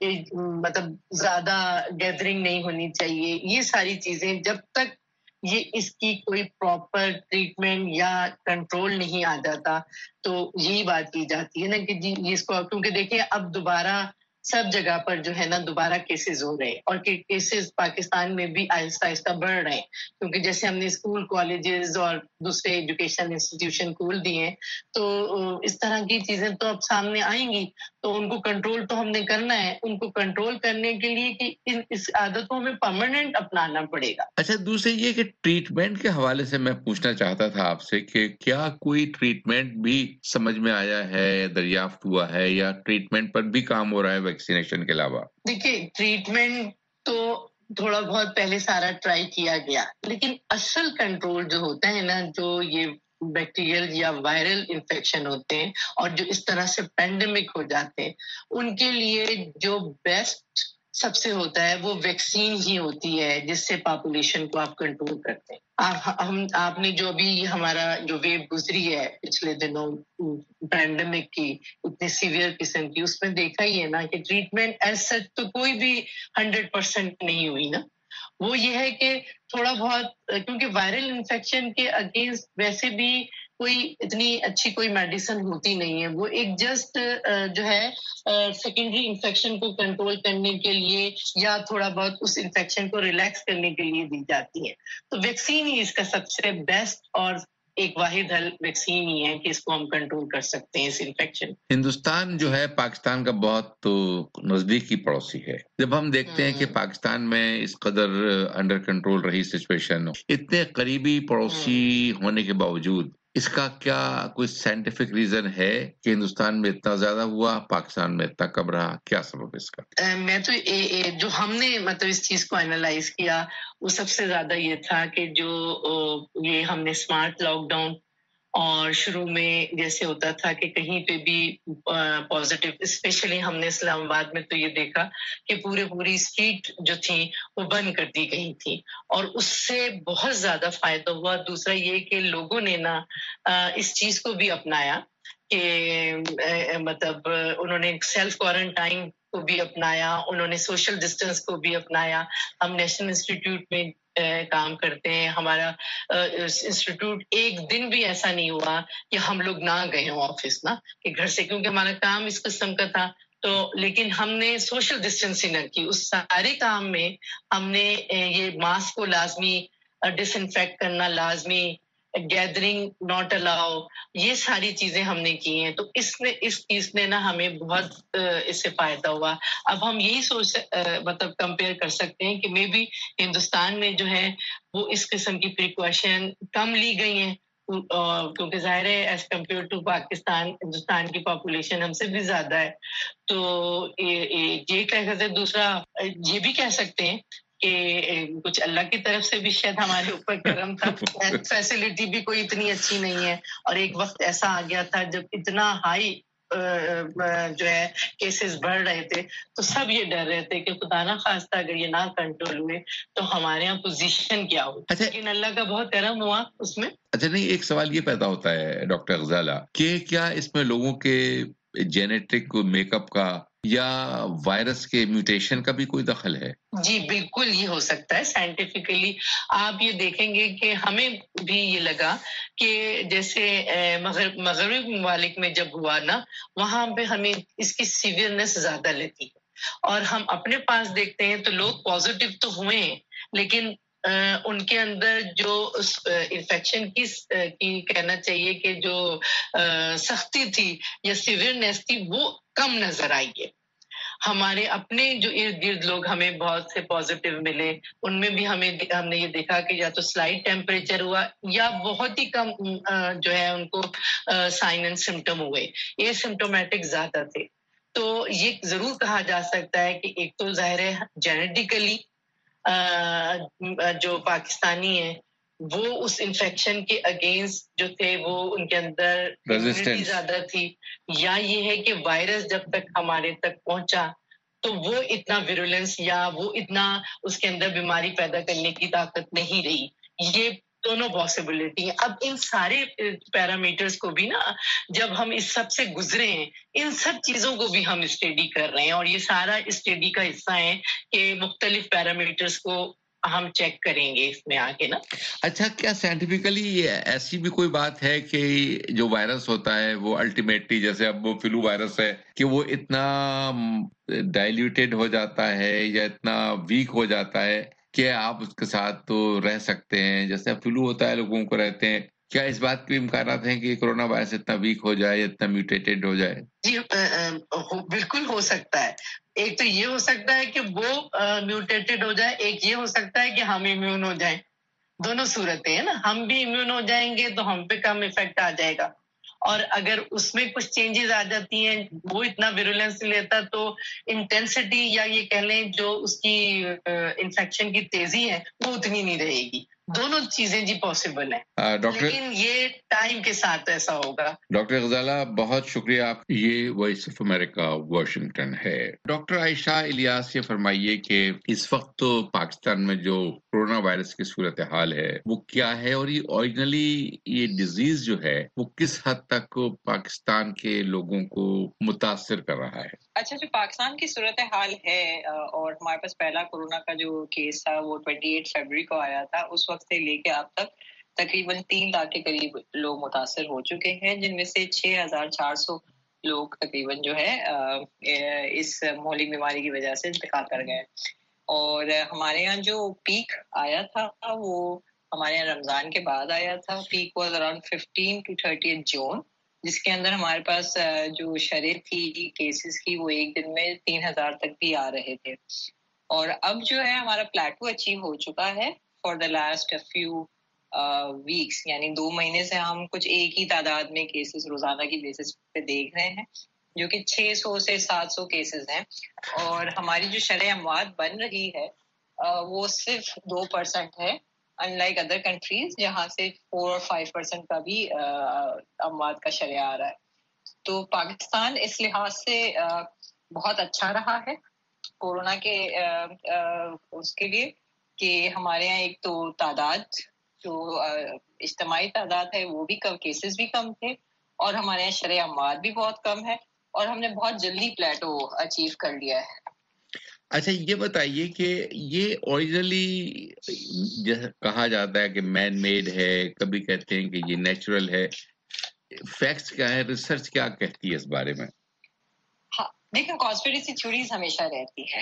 مطلب زیادہ گیدرنگ نہیں ہونی چاہیے، یہ ساری چیزیں جب تک یہ اس کی کوئی پراپر ٹریٹمنٹ یا کنٹرول نہیں آ جاتا تو یہی بات کی جاتی ہے نا کہ جی اس کو، کیونکہ دیکھیں اب دوبارہ سب جگہ پر جو ہے نا دوبارہ کیسز ہو رہے ہیں، اور کیسز پاکستان میں بھی آہستہ آہستہ بڑھ رہے ہیں، کیونکہ جیسے ہم نے اسکول، کالجز اور دوسرے ایجوکیشن انسٹیٹیوشن کھول دیے ہیں، تو اس طرح کی چیزیں تو اب سامنے آئیں گی. تو ان کو کنٹرول تو ہم نے کرنا ہے. ان کو کنٹرول کرنے کے لیے کہ اس عادتوں میں پرماننٹ اپنانا پڑے گا. اچھا، دوسرے یہ کہ ٹریٹمنٹ کے حوالے سے میں پوچھنا چاہتا تھا آپ سے کہ کیا کوئی ٹریٹمنٹ بھی سمجھ میں آیا ہے، دریافت ہوا ہے، یا ٹریٹمنٹ پر بھی کام ہو رہا ہے ویکسینیشن کے علاوہ؟ دیکھیے، ٹریٹمنٹ تو تھوڑا بہت پہلے سارا ٹرائی کیا گیا، لیکن اصل کنٹرول جو ہوتا ہے نا، جو یہ بیکٹیریل یا وائرل انفیکشن ہوتے ہیں اور جو اس طرح سے پینڈیمک ہو جاتے ہیں، ان کے لیے جو بیسٹ سب سے ہوتا ہے وہ ویکسین ہی ہوتی ہے، جس سے پاپولیشن کو آپ کنٹرول کرتے ہیں. آپ نے جو بھی ہمارا جو ویو گزری ہے پچھلے دنوں پینڈیمک کی اتنی سیویئر قسم کی، اس میں دیکھا ہی ہے نا کہ ٹریٹمنٹ ایز سچ تو کوئی بھی 100% نہیں ہوئی نا. وہ یہ ہے کہ تھوڑا بہت، کیونکہ وائرل انفیکشن کے اگینسٹ ویسے بھی کوئی اتنی اچھی کوئی میڈیسن ہوتی نہیں ہے. وہ ایک جسٹ جو ہے سیکنڈری انفیکشن کو کنٹرول کرنے کے لیے یا تھوڑا بہت اس انفیکشن کو ریلیکس کرنے کے لیے دی جاتی ہے. تو ویکسین ہی اس کا سب سے بیسٹ اور ایک واحد حل ویکسین ہی ہے کہ اس کو ہم کنٹرول کر سکتے ہیں اس انفیکشن. ہندوستان جو ہے پاکستان کا بہت نزدیکی پڑوسی ہے. جب ہم دیکھتے ہیں کہ پاکستان میں اس قدر انڈر کنٹرول رہی سچویشن، اتنے قریبی پڑوسی ہونے کے باوجود اس کا کیا کوئی سائنٹیفک ریزن ہے کہ ہندوستان میں اتنا زیادہ ہوا، پاکستان میں اتنا کم رہا؟ کیا سبب اس کا؟ میں تو جو ہم نے مطلب اس چیز کو اینالائز کیا وہ سب سے زیادہ یہ تھا کہ جو یہ ہم نے اسمارٹ لاک ڈاؤن اور شروع میں جیسے ہوتا تھا کہ کہیں پہ بھی پازیٹیو، اسپیشلی ہم نے اسلام آباد میں تو یہ دیکھا کہ پوری اسٹریٹ جو تھی وہ بند کر دی گئی تھی اور اس سے بہت زیادہ فائدہ ہوا. دوسرا یہ کہ لوگوں نے نا اس چیز کو بھی اپنایا کہ مطلب انہوں نے سیلف کوارنٹائن کو بھی اپنایا، انہوں نے سوشل ڈسٹینس کو بھی اپنایا. ہم نیشنل انسٹیٹیوٹ میں کام کرتے ہیں، ہمارا انسٹیٹیوٹ ایک دن بھی ایسا نہیں ہوا کہ ہم لوگ نہ گئے ہوں آفس نا کہ گھر سے، کیونکہ ہمارا کام اس قسم کا تھا. تو لیکن ہم نے سوشل ڈسٹینسنگ نہ کی. اس سارے کام میں ہم نے یہ ماسک کو لازمی، ڈس انفیکٹ کرنا لازمی، گیدرنگ ناٹ الاؤ، یہ ساری چیزیں ہم نے کی ہیں. تو اس چیز نے نا ہمیں بہت اس سے فائدہ ہوا. اب ہم یہی مطلب کمپیئر کر سکتے ہیں کہ مے بی ہندوستان میں جو ہے وہ اس قسم کی پریکاشن کم لی گئی ہیں کیونکہ ظاہر ہے as compare to Pakistan Hindustan کی پاپولیشن ہم سے بھی زیادہ ہے. تو یہ کہہ سکتے ہیں. دوسرا یہ بھی کہہ سکتے ہیں کہ کچھ اللہ کی طرف سے بھی شاید ہمارے اوپر کرم تھا. فیسلٹی بھی کوئی اتنی اچھی نہیں ہے اور ایک وقت ایسا آ گیا تھا جب اتنا ہائی جو ہے کیسز بڑھ رہے تھے تو سب یہ ڈر رہے تھے کہ خدا نہ خواستہ اگر یہ نہ کنٹرول ہوئے تو ہمارے یہاں پوزیشن کیا ہو. لیکن اللہ کا بہت کرم ہوا اس میں. اچھا، نہیں، ایک سوال یہ پیدا ہوتا ہے ڈاکٹر غزالہ کہ کیا اس میں لوگوں کے جینیٹک میک اپ کا یا وائرس کے میوٹیشن کا بھی کوئی دخل ہے؟ جی بالکل یہ ہو سکتا ہے. سائنٹیفکلی آپ یہ دیکھیں گے کہ ہمیں بھی یہ لگا کہ جیسے مغربی ممالک میں جب ہوا نا وہاں پہ ہمیں اس کی سیویئرنس زیادہ لگی اور ہم اپنے پاس دیکھتے ہیں تو لوگ پازیٹیو تو ہوئے ہیں لیکن ان کے اندر جو انفیکشن کی کہنا چاہیے کہ جو سختی تھی یا سیویئرنیس تھی وہ کم نظر آئی ہے. ہمارے اپنے جو ارد گرد لوگ ہمیں بہت سے پازیٹیو ملے ان میں بھی ہم نے یہ دیکھا کہ یا تو سلائٹ ٹیمپریچر ہوا یا بہت ہی کم جو ہے ان کو سائن اینڈ سمٹم ہوئے، یہ سمٹومیٹک زیادہ تھے. تو یہ ضرور کہا جا سکتا ہے کہ ایک تو ظاہر ہے جینیٹیکلی جو پاکستانی ہیں وہ اس انفیکشن کے اگینسٹ جو تھے وہ ان کے اندر امیونٹی زیادہ تھی، یا یہ ہے کہ وائرس جب تک ہمارے تک پہنچا تو وہ اتنا ویرولنس یا وہ اتنا اس کے اندر بیماری پیدا کرنے کی طاقت نہیں رہی. یہ دونوں پاسبلٹی ہیں. اب ان سارے پیرامیٹرز کو بھی نا جب ہم اس سب سے گزرے ہیں ان سب چیزوں کو بھی ہم اسٹڈی کر رہے ہیں اور یہ سارا اسٹڈی کا حصہ ہے کہ مختلف پیرامیٹرز کو ہم چیک کریں گے اس میں آگے نا. اچھا، کیا سائنٹیفکلی ایسی بھی کوئی بات ہے کہ جو وائرس ہوتا ہے وہ الٹیمیٹلی جیسے اب وہ فلو وائرس ہے کہ وہ اتنا ڈائلیوٹیڈ ہو جاتا ہے یا اتنا ویک ہو جاتا ہے کہ آپ اس کے ساتھ تو رہ سکتے ہیں جیسے فلو ہوتا ہے لوگوں کو رہتے ہیں؟ کیا اس بات کے امکانات ہیں کہ کورونا وائرس اتنا ویک ہو جائے، اتنا میوٹیٹڈ ہو جائے؟ جی بالکل ہو سکتا ہے. ایک تو یہ ہو سکتا ہے کہ وہ میوٹیٹڈ ہو جائے، ایک یہ ہو سکتا ہے کہ ہم امیون ہو جائیں. دونوں صورتیں ہیں نا، ہم بھی امیون ہو جائیں گے تو ہم پہ کم افیکٹ آ جائے گا اور اگر اس میں کچھ چینجز آ جاتی ہیں وہ اتنا ویرولنس لیتا تو انٹینسٹی یا یہ کہہ لیں جو اس کی انفیکشن کی تیزی ہے وہ اتنی نہیں رہے گی. دونوں چیزیں جی پاسبل ہیں، ڈاکٹر لیکن یہ ٹائم کے ساتھ ایسا ہوگا. ڈاکٹر غزالہ بہت شکریہ آپ. یہ وائس آف امریکہ واشنگٹن ہے. ڈاکٹر عائشہ الیاس یہ فرمائیے کہ اس وقت تو پاکستان میں جو کورونا وائرس کی صورتحال ہے وہ کیا ہے، اور یہ اوریجنلی یہ ڈیزیز جو ہے وہ کس حد تک پاکستان کے لوگوں کو متاثر کر رہا ہے؟ اچھا، جو پاکستان کی صورتحال ہے اور ہمارے پاس پہلا کورونا کا جو کیس تھا وہ 28 فروری کو آیا تھا، اس وقت سے لے کے اب تک تقریباً 3 لاکھ کے قریب لوگ متاثر ہو چکے ہیں، جن میں سے 6,400 لوگ تقریباً جو ہے اس مہلک بیماری کی وجہ سے انتقال کر گئے. اور ہمارے یہاں جو پیک آیا تھا وہ ہمارے یہاں رمضان کے بعد آیا تھا. Peak was around 15 to 30 June, جس کے اندر ہمارے پاس جو شرح تھی کیسز کی وہ ایک دن میں 3,000 تک بھی آ رہے تھے. اور اب جو ہے ہمارا پلیٹو اچیو ہو چکا ہے for the last few weeks, یعنی 2 مہینے سے ہم کچھ ایک ہی تعداد میں کیسز روزانہ کی بیسس پہ دیکھ رہے ہیں، جو کہ 600 سے 700 کیسز ہیں. اور ہماری جو شرح اموات بن رہی ہے وہ صرف 2% ہے، unlike other countries جہاں سے 4 اور 5% کا بھی اموات کا شرح آ رہا ہے. تو پاکستان اس لحاظ سے بہت اچھا رہا ہے کورونا کے اس کے لیے کہ ہمارے یہاں ایک تو تعداد جو اجتماعی تعداد ہے وہ بھی کم، کیسز بھی کم تھے، اور ہمارے یہاں شرح اموات بھی بہت کم ہے، اور ہم نے بہت جلدی پلیٹو اچیو کر لیا ہے. اچھا یہ بتائیے کہ یہ اوریجنلی کہا جاتا ہے کہ مین میڈ ہے، کبھی کہتے ہیں کہ یہ نیچرل ہے، فیکٹس کیا ہے، ریسرچ کیا کہتی ہے اس بارے میں؟ ہاں دیکھیں، کانسپریسی تھیوریز ہمیشہ رہتی ہے،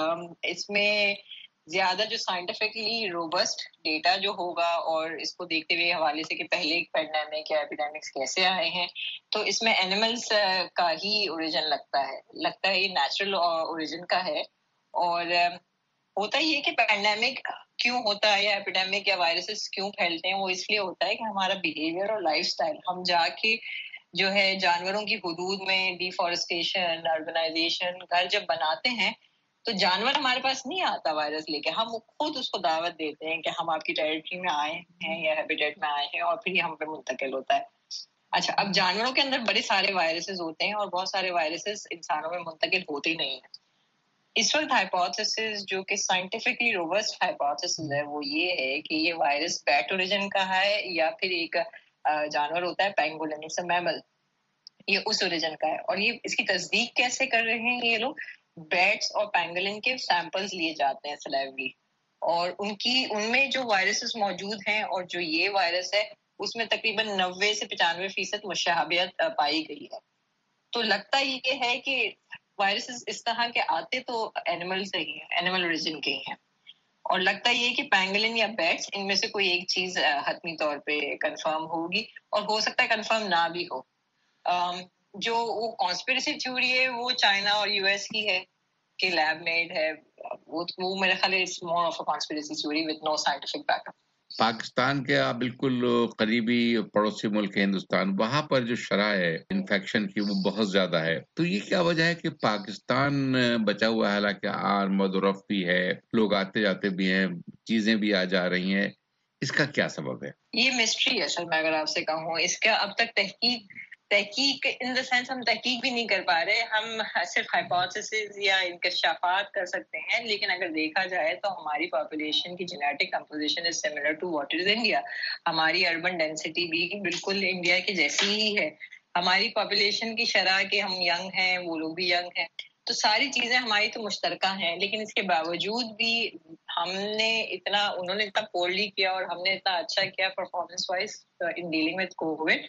اس میں زیادہ جو سائنٹیفکلی روبسٹ ڈیٹا جو ہوگا اور اس کو دیکھتے ہوئے حوالے سے کہ پہلے پینڈیمک یا ایپیڈیمکس کیسے آئے ہیں، تو اس میں اینیملز کا ہی اوریجن لگتا ہے یہ نیچرل اوریجن کا ہے. اور ہوتا ہی ہے کہ پینڈیمک کیوں ہوتا ہے یا ایپیڈیمک یا وائرسز کیوں پھیلتے ہیں، وہ اس لیے ہوتا ہے کہ ہمارا بیہیویئر اور لائف سٹائل، ہم جا کے جو ہے جانوروں کی حدود میں ڈیفارسٹیشن، اربنائزیشن، گھر جب بناتے ہیں تو جانور ہمارے پاس نہیں آتا وائرس لے کے، ہم خود اس کو دعوت دیتے ہیں کہ ہم آپ کی ٹیریٹری میں آئے ہیں یا ہیبیٹیٹ میں آئے ہیں، اور پھر یہ ہم پہ منتقل ہوتا ہے. اچھا، اب جانوروں کے اندر بڑے سارے وائرسز ہوتے ہیں اور بہت سارے وائرسز انسانوں میں منتقل ہوتے ہی نہیں ہیں. اس وقت ہائپوتھیسس جو کہ سائنٹیفکلی روبسٹ ہائپوتھیسس ہے وہ یہ ہے کہ یہ وائرس بیٹ اوریجن کا ہے یا پھر ایک جانور ہوتا ہے پینگولن، اٹس اے میمل، یہ اس اوریجن کا ہے. اور یہ اس کی تصدیق کیسے کر رہے ہیں یہ لوگ؟ بیٹس اور پینگولن کے سیمپلز لیے جاتے ہیں سلیوری، اور ان میں جو وائرسز موجود ہیں اور جو یہ وائرس ہے اس میں تقریباً 90 سے 95% مشابہت پائی گئی ہے. تو لگتا یہ ہے کہ وائرسز اس طرح کے آتے تو اینیمل سے ہی ہیں، اینیمل اوریجن کے ہی ہیں. اور لگتا یہ کہ پینگولن یا بیٹس ان میں سے کوئی ایک چیز حتمی طور پہ کنفرم ہوگی، اور ہو سکتا ہے کنفرم نہ بھی ہو. جو وہ کانسپریسی تھیوری ہے وہ چائنا اور یو ایس کی ہے کہ لیب میڈ ہے، وہ میرے خیال ہے it's more of a conspiracy theory with no scientific backup. Pakistan کے بالکل قریبی پڑوسی ملک ہندوستان، وہاں پر جو شرح ہے انفیکشن کی وہ بہت زیادہ ہے. تو یہ کیا وجہ ہے کہ پاکستان بچا ہوا ہے؟ حالانکہ آمد و رفت بھی ہے، لوگ آتے جاتے بھی ہیں، چیزیں بھی آ جا رہی ہیں، اس کا کیا سبب ہے؟ یہ مسٹری ہے سر، میں اگر آپ سے کہوں اس کا اب تک تحقیق ان دا سینس ہم تحقیق بھی نہیں کر پا رہے. ہم صرف ہائپوتھیسز یا انکشافات کر سکتے ہیں، لیکن اگر دیکھا جائے تو ہماری پاپولیشن کی genetic composition is similar to what is India. ہماری اربن ڈینسٹی بھی بالکل انڈیا کی جیسی ہی ہے. ہماری پاپولیشن کی شرح کہ ہم ینگ ہیں، وہ لوگ بھی ینگ ہیں، تو ساری چیزیں ہماری تو مشترکہ ہیں. لیکن اس کے باوجود بھی انہوں نے اتنا پورلی کیا اور ہم نے اتنا اچھا کیا performance wise in dealing with COVID.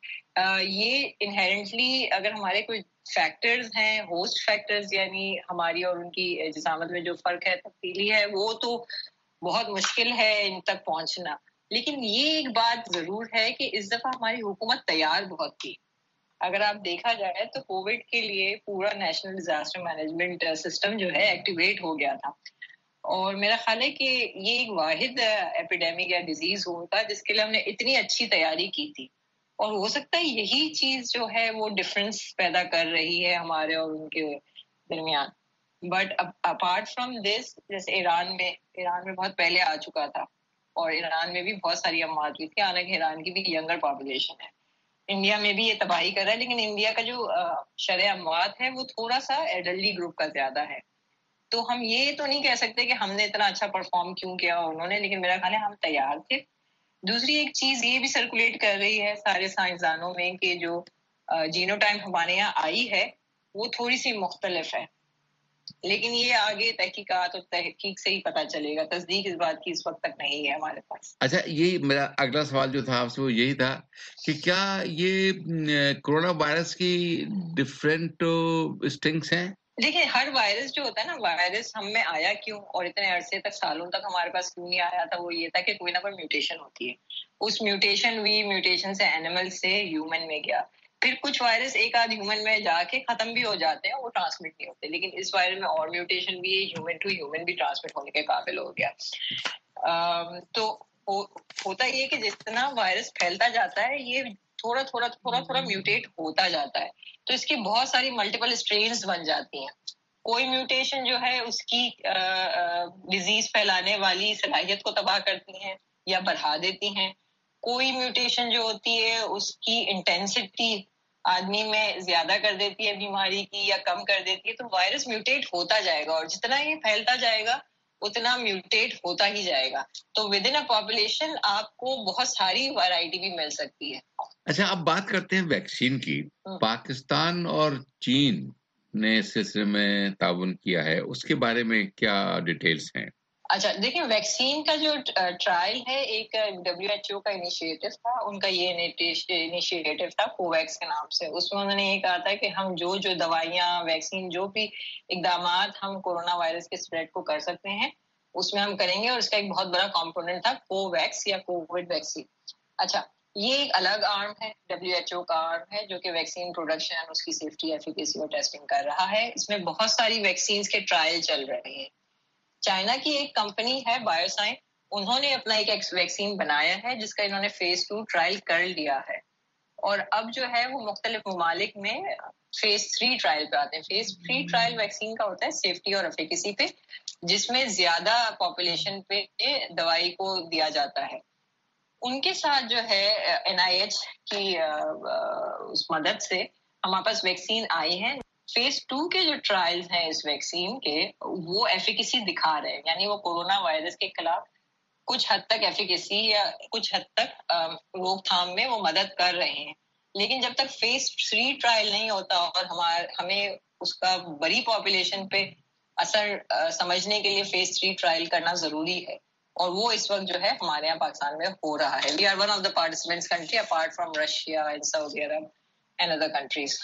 یہ انہیرنٹلی اگر ہمارے کوئی فیکٹرز ہیں، ہوسٹ فیکٹرز، یعنی ہماری اور ان کی جسامت میں جو فرق ہے، تبدیلی ہے، وہ تو بہت مشکل ہے ان تک پہنچنا. لیکن یہ ایک بات ضرور ہے کہ اس دفعہ ہماری حکومت تیار بہت تھی. اگر آپ دیکھا جائے تو کووڈ کے لیے پورا نیشنل ڈیزاسٹر مینجمنٹ سسٹم جو ہے ایکٹیویٹ ہو گیا تھا. اور میرا خیال ہے کہ یہ ایک واحد ایپیڈیمک یا ڈیزیز ہوگا جس کے لیے ہم نے اتنی اچھی تیاری کی تھی. اور ہو سکتا ہے یہی چیز جو ہے وہ ڈفرینس پیدا کر رہی ہے ہمارے اور ان کے درمیان. بٹ اپارٹ فرام دس، جیسے ایران میں بہت پہلے آ چکا تھا، اور ایران میں بھی بہت ساری اموات ہوئی تھی، حالانکہ ایران کی بھی ینگر پاپولیشن ہے. انڈیا میں بھی یہ تباہی کر رہا ہے، لیکن انڈیا کا جو شرح اموات ہے وہ تھوڑا سا ایلڈرلی گروپ کا زیادہ ہے. تو ہم یہ تو نہیں کہہ سکتے کہ ہم نے اتنا اچھا پرفارم کیوں کیا انہوں نے، لیکن میرا خیال ہے ہم تیار تھے. دوسری ایک چیز یہ بھی سرکولیٹ کر رہی ہے سارے سائنسدانوں میں کہ جو جینو ٹائم ہمارے یہاں آئی ہے وہ تھوڑی سی مختلف ہے، لیکن یہ آگے تحقیقات اور تحقیق سے ہی پتہ چلے گا. تصدیق اس بات کی اس وقت تک نہیں ہے ہمارے پاس. اچھا، یہ میرا اگلا سوال جو تھا آپ سے وہ یہی تھا کہ کیا یہ کورونا وائرس کی ڈفرینٹ اسٹنگس ہیں؟ دیکھیں، ہر وائرس جو ہوتا ہے نا، وائرس ہم میں آیا کیوں اور اتنے عرصے تک سالوں تک ہمارے پاس کیوں نہیں آیا تھا، وہ یہ تھا کہ کوئی نہ کوئی میوٹیشن ہوتی ہے. اس میوٹیشن سے اینیمل سے ہیومن میں گیا. پھر کچھ وائرس ایک آدھ ہیومن میں جا کے ختم بھی ہو جاتے ہیں، وہ ٹرانسمٹ نہیں ہوتے. لیکن اس وائرس میں اور میوٹیشن بھی ہے، ہیومن ٹو ہیومن بھی ٹرانسمٹ ہونے کے قابل ہو گیا. تو ہوتا یہ کہ جتنا وائرس پھیلتا جاتا ہے یہ تھوڑا میوٹیٹ ہوتا جاتا ہے. تو اس کی بہت ساری ملٹیپل اسٹرینز بن جاتی ہیں. کوئی میوٹیشن جو ہے اس کی ڈیزیز پھیلانے والی صلاحیت کو تباہ کرتی ہیں یا بڑھا دیتی ہیں. کوئی میوٹیشن جو ہوتی ہے اس کی انٹینسٹی آدمی میں زیادہ کر دیتی ہے بیماری کی یا کم کر دیتی ہے. تو وائرس میوٹیٹ ہوتا جائے گا اور جتنا یہ پھیلتا جائے گا اتنا میوٹیٹ ہوتا ہی جائے گا. تو ود ان اے پاپولیشن آپ کو بہت ساری ویرائٹی بھی مل سکتی ہے. اچھا، اب بات کرتے ہیں ویکسین کی. پاکستان اور چین نے اس سلسلے میں تعاون کیا ہے، اس کے بارے میں کیا ڈیٹیلز ہیں؟ اچھا دیکھیں، ویکسین کا جو ٹرائل ہے ایک WHO کا انیشیٹو تھا. ان کا یہ انیشیٹو تھا کوویکس کے نام سے. اس میں انہوں نے یہ کہا تھا کہ ہم جو دوائیاں، ویکسین، جو بھی اقدامات ہم کورونا وائرس کے اسپریڈ کو کر سکتے ہیں اس میں ہم کریں گے. اور اس کا ایک بہت بڑا کمپوننٹ تھا کوویکس یا کووڈ ویکسین. اچھا، یہ ایک الگ آرم ہے، WHO کا آرم ہے جو کہ ویکسین پروڈکشن، اس کی سیفٹی، ایفیکیسی اور ٹیسٹنگ کر رہا ہے. اس میں بہت ساری ویکسینز کے ٹرائل چل رہے ہیں. چائنا کی ایک کمپنی ہے بایوسائن، انہوں نے اپنا ایک ویکسین بنایا ہے جس کا انہوں نے فیز 2 ٹرائل کر لیا ہے. اور اب جو ہے وہ مختلف ممالک میں فیز 3 ٹرائل پہ آتے ہیں. فیز 3 ٹرائل ویکسین کا ہوتا ہے سیفٹی اور ایفیکیسی پہ، جس میں زیادہ پاپولیشن پہ دوائی کو دیا جاتا ہے. ان کے ساتھ جو ہے NIH کی اس مدد سے ہمارے پاس ویکسین آئی ہے. فیز 2 کے جو ٹرائلز ہیں اس ویکسین کے وہ ایفیکیسی دکھا رہے ہیں، یعنی وہ کورونا وائرس کے خلاف کچھ حد تک ایفیکیسی یا کچھ حد تک روک تھام میں وہ مدد کر رہے ہیں. لیکن جب تک فیز 3 ٹرائل نہیں ہوتا اور ہمیں اس کا بڑی پاپولیشن پہ اثر سمجھنے کے لیے فیز 3 ٹرائل کرنا ضروری ہے. اور وہ اس وقت جو ہے ہمارے یہاں پاکستان میں ہو رہا ہے. We are one of the participants country apart from Russia and Saudi Arab and other countries.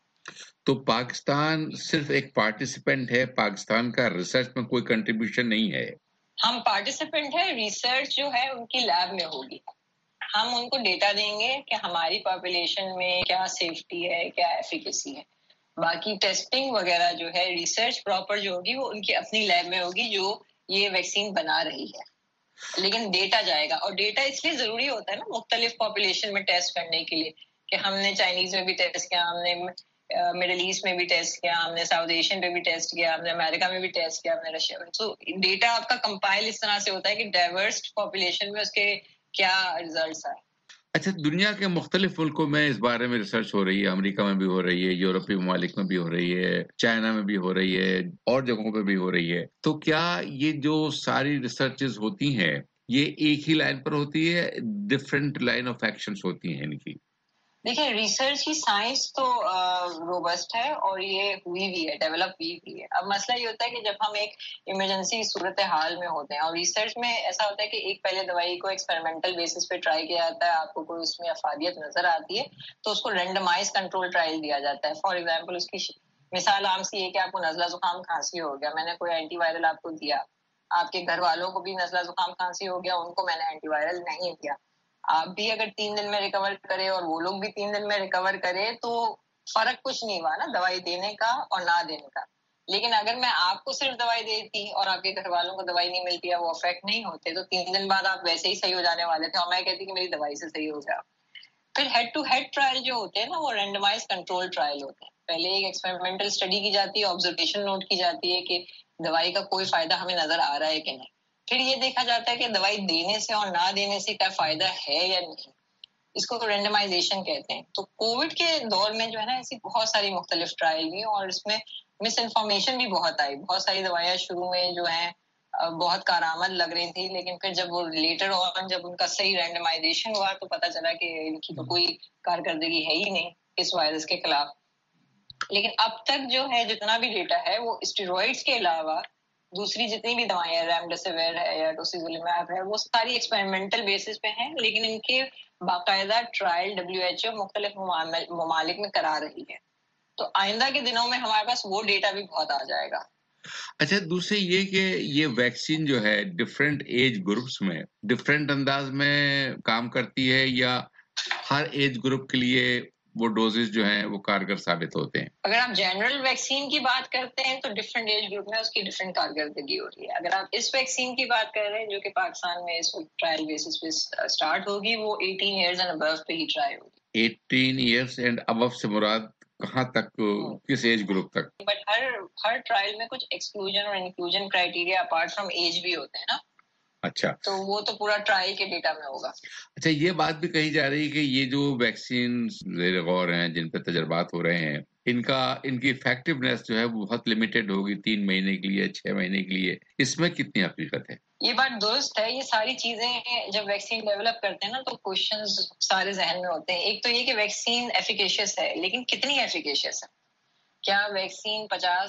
تو پاکستان صرف ایک پارٹیسپینٹ ہے، پاکستان کا ریسرچ میں کوئی کنٹریبیوشن نہیں ہے؟ ہم پارٹیسپینٹ ہیں، ریسرچ جو ہے ان کی لیب میں ہوگی. ہم ان کو ڈیٹا دیں گے کہ ہماری پاپولیشن میں کیا سیفٹی ہے، کیا ایفیکیسی ہے. باقی ٹیسٹنگ وغیرہ جو ہے، ریسرچ پراپر جو ہوگی وہ ان کی اپنی لیب میں ہوگی جو یہ ویکسین بنا رہی ہے. لیکن ڈیٹا جائے گا، اور ڈیٹا اس لیے ضروری ہوتا ہے نا مختلف پاپولیشن میں ٹیسٹ کرنے کے لیے، کہ ہم نے چائنیز میں بھی ٹیسٹ کیا، ہم نے مڈل ایسٹ میں بھی ٹیسٹ کیا، ہم نے ساؤتھ ایشین میں بھی ٹیسٹ کیا، ہم نے امریکہ میں بھی ٹیسٹ کیا، ہم نے رشیا میں. تو ڈیٹا آپ کا کمپائل اس طرح سے ہوتا ہے کہ ڈائیورس پاپولیشن میں اس کے کیا ریزلٹس آئے. اچھا، دنیا کے مختلف ملکوں میں اس بارے میں ریسرچ ہو رہی ہے. امریکہ میں بھی ہو رہی ہے، یورپی ممالک میں بھی ہو رہی ہے، چائنا میں بھی ہو رہی ہے، اور جگہوں پہ بھی ہو رہی ہے. تو کیا یہ جو ساری ریسرچز ہوتی ہیں یہ ایک ہی لائن پر ہوتی ہے، ڈفرینٹ لائن آف ایکشنز ہوتی ہیں ان کی؟ دیکھیں، ریسرچ کی سائنس تو روبسٹ ہے اور یہ ہوئی بھی ہے، ڈیولپ ہوئی بھی ہے. اب مسئلہ یہ ہوتا ہے کہ جب ہم ایک ایمرجنسی صورتحال میں ہوتے ہیں، اور ریسرچ میں ایسا ہوتا ہے کہ ایک پہلے دوائی کو ایکسپیریمنٹل بیسس پہ ٹرائی کیا جاتا ہے، آپ کو کوئی اس میں افادیت نظر آتی ہے تو اس کو رینڈمائز کنٹرول ٹرائل دیا جاتا ہے. فار ایگزامپل، اس کی مثال عام سی ہے کہ آپ کو نزلہ زکام کھانسی ہو گیا، میں نے کوئی اینٹی وائرل آپ کو دیا، آپ کے گھر والوں کو بھی نزلہ زکام کھانسی ہو گیا، ان کو میں نے اینٹی وائرل نہیں دیا. آپ بھی اگر 3 دن میں ریکور کرے اور وہ لوگ بھی 3 دن میں ریکور کرے تو فرق کچھ نہیں ہوا نا دوائی دینے کا اور نہ دینے کا. لیکن اگر میں آپ کو صرف دوائی دیتی اور آپ کے گھر والوں کو دوائی نہیں ملتی ہے، وہ افیکٹ نہیں ہوتے، تو 3 دن بعد آپ ویسے ہی صحیح ہو جانے والے تھے اور میں کہتی کہ میری دوائی سے صحیح ہو گیا. پھر ہیڈ ٹو ہیڈ ٹرائل جو ہوتے ہیں نا، وہ رینڈمائز کنٹرول ٹرائل ہوتے ہیں. پہلے ایک ایکسپیریمنٹل اسٹڈی کی جاتی ہے، آبزرویشن نوٹ کی جاتی ہے کہ دوائی کا کوئی فائدہ ہمیں نظر آ رہا ہے کہ نہیں. پھر یہ دیکھا جاتا ہے کہ دوائی دینے سے اور نہ دینے سے کیا فائدہ ہے یا نہیں. اس کو رینڈمائزیشن کہتے ہیں. تو کووڈ کے دور میں جو ہے نا ایسی بہت ساری مختلف ٹرائل ہوئی اور اس میں مس انفارمیشن بھی بہت آئی. بہت ساری دوائیاں شروع میں جو ہیں بہت کارآمد لگ رہی تھی، لیکن پھر جب وہ لیٹر آن جب ان کا صحیح رینڈمائزیشن ہوا تو پتہ چلا کہ ان کی تو کوئی کارکردگی ہے ہی نہیں اس وائرس کے خلاف. لیکن اب تک جو ہے جتنا بھی ڈیٹا ہے وہ اسٹیرائڈس کے علاوہ دوسری جتنی بھی دوائیں ریمڈیسیویر ہے یا ٹوسیزولماب ہے وہ ساری ایکسپیریمنٹل بیسس پہ ہیں، لیکن ان کے باقاعدہ ٹرائل WHO مختلف ممالک میں کرا رہی ہے. تو آئندہ کے دنوں میں ہمارے پاس وہ ڈیٹا بھی بہت آ جائے گا. اچھا، دوسرے یہ کہ یہ ویکسین جو ہے ڈفرینٹ ایج گروپس میں ڈفرینٹ انداز میں کام کرتی ہے یا ہر ایج گروپ کے لیے وہ ڈوزز جو ہیں وہ کارگر ثابت ہوتے ہیں؟ اگر آپ جنرل ویکسین کی بات کرتے ہیں تو ڈفرینٹ ایج گروپ میں اس کی ڈفرینٹ کارکردگی ہوتی ہے. اگر آپ اس ویکسین کی بات کر رہے ہیں جو کہ پاکستان میں اس وقت ٹرائل بیسس پہ اسٹارٹ ہوگی، وہ 18 ایئرز اینڈ ابو پہ ہی ٹرائی ہوگی. 18 ایئرس اینڈ ابو سے مراد کہاں تک، کس ایج گروپ تک؟ بٹ ہر ٹرائل میں کچھ ایکسکلوژن اور inclusion criteria apart from age بھی ہوتے ہیں نا. اچھا، تو وہ تو پورا ٹرائل کے ڈیٹا میں ہوگا. اچھا، یہ بات بھی کہی جا رہی ہے کہ یہ جو ویکسین زیر غور ہیں جن پہ تجربات ہو رہے ہیں ان کی افیکٹونیس جو ہے وہ بہت لمیٹڈ ہوگی 3 مہینے کے لیے، 6 مہینے کے لیے. اس میں کتنی حقیقت ہے؟ یہ بات درست ہے. یہ ساری چیزیں جب ویکسین ڈیولپ کرتے ہیں نا تو کوشچنز سارے ذہن میں ہوتے ہیں. ایک تو یہ کہ ویکسین ایفیکیشس ہے، لیکن کتنی ایفیکیشس ہے؟ کیا ویکسین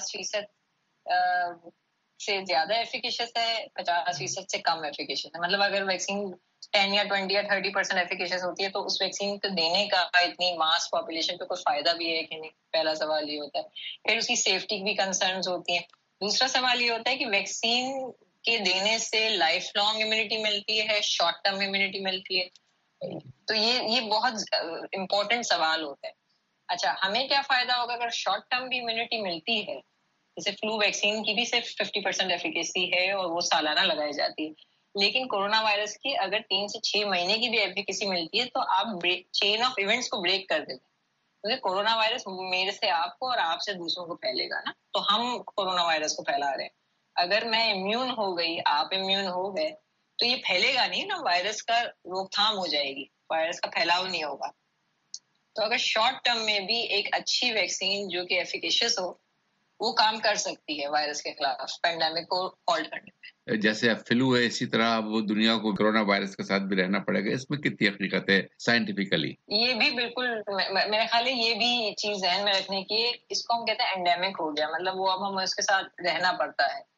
50% سے زیادہ ایفیکیشس ہے، 50% سے کم ایفیکیشس ہے؟ مطلب اگر ویکسین 10 یا 20 یا 30% ایفیکیشس ہوتی ہے تو اس ویکسین کو دینے کا اتنی ماس پاپولیشن پہ کوئی فائدہ بھی ہے کہ نہیں؟ پہلا سوال یہ ہوتا ہے. پھر اس کی سیفٹی بھی کنسرنز ہوتی ہیں. دوسرا سوال یہ ہوتا ہے کہ ویکسین کے دینے سے لائف لانگ امیونٹی ملتی ہے، شارٹ ٹرم امیونٹی ملتی ہے. تو یہ بہت امپورٹنٹ سوال ہوتا ہے. اچھا، ہمیں کیا فائدہ ہوگا اگر شارٹ ٹرم بھی امیونٹی ملتی ہے؟ جیسے فلو ویکسین کی بھی صرف 50% ایفیکیسی ہے اور وہ سالانہ لگائی جاتی ہے، لیکن کورونا وائرس کی اگر 3 سے 6 مہینے کی بھی ایفیکیسی ملتی ہے تو آپ چین آف ایونٹس کو بریک کر دیتے ہیں. کیونکہ کورونا وائرس میرے سے آپ کو اور آپ سے دوسروں کو پھیلے گا نا، تو ہم کورونا وائرس کو پھیلا رہے ہیں. اگر میں امیون ہو گئی، آپ امیون ہو گئے تو یہ پھیلے گا نہیں نا، وائرس کا روک تھام ہو جائے گی، وائرس کا پھیلاؤ نہیں ہوگا. تو اگر شارٹ ٹرم میں بھی ایک اچھی ویکسین جو کہ ایفیکیشس ہو وہ کام کر سکتی ہے وائرس کے خلاف، پینڈیمک کو ہالٹ کرنے میں. جیسے اب فلو ہے اسی طرح وہ دنیا کو کورونا وائرس کے ساتھ بھی رہنا پڑے گا. اس میں کتنی حقیقت ہے سائنٹیفکلی؟ یہ بھی بالکل میرے خیال ہے یہ بھی چیز ذہن میں رکھنے کی، اس کو ہم کہتے ہیں اینڈیمک ہو گیا، مطلب وہ اب ہمیں اس کے ساتھ رہنا پڑتا ہے.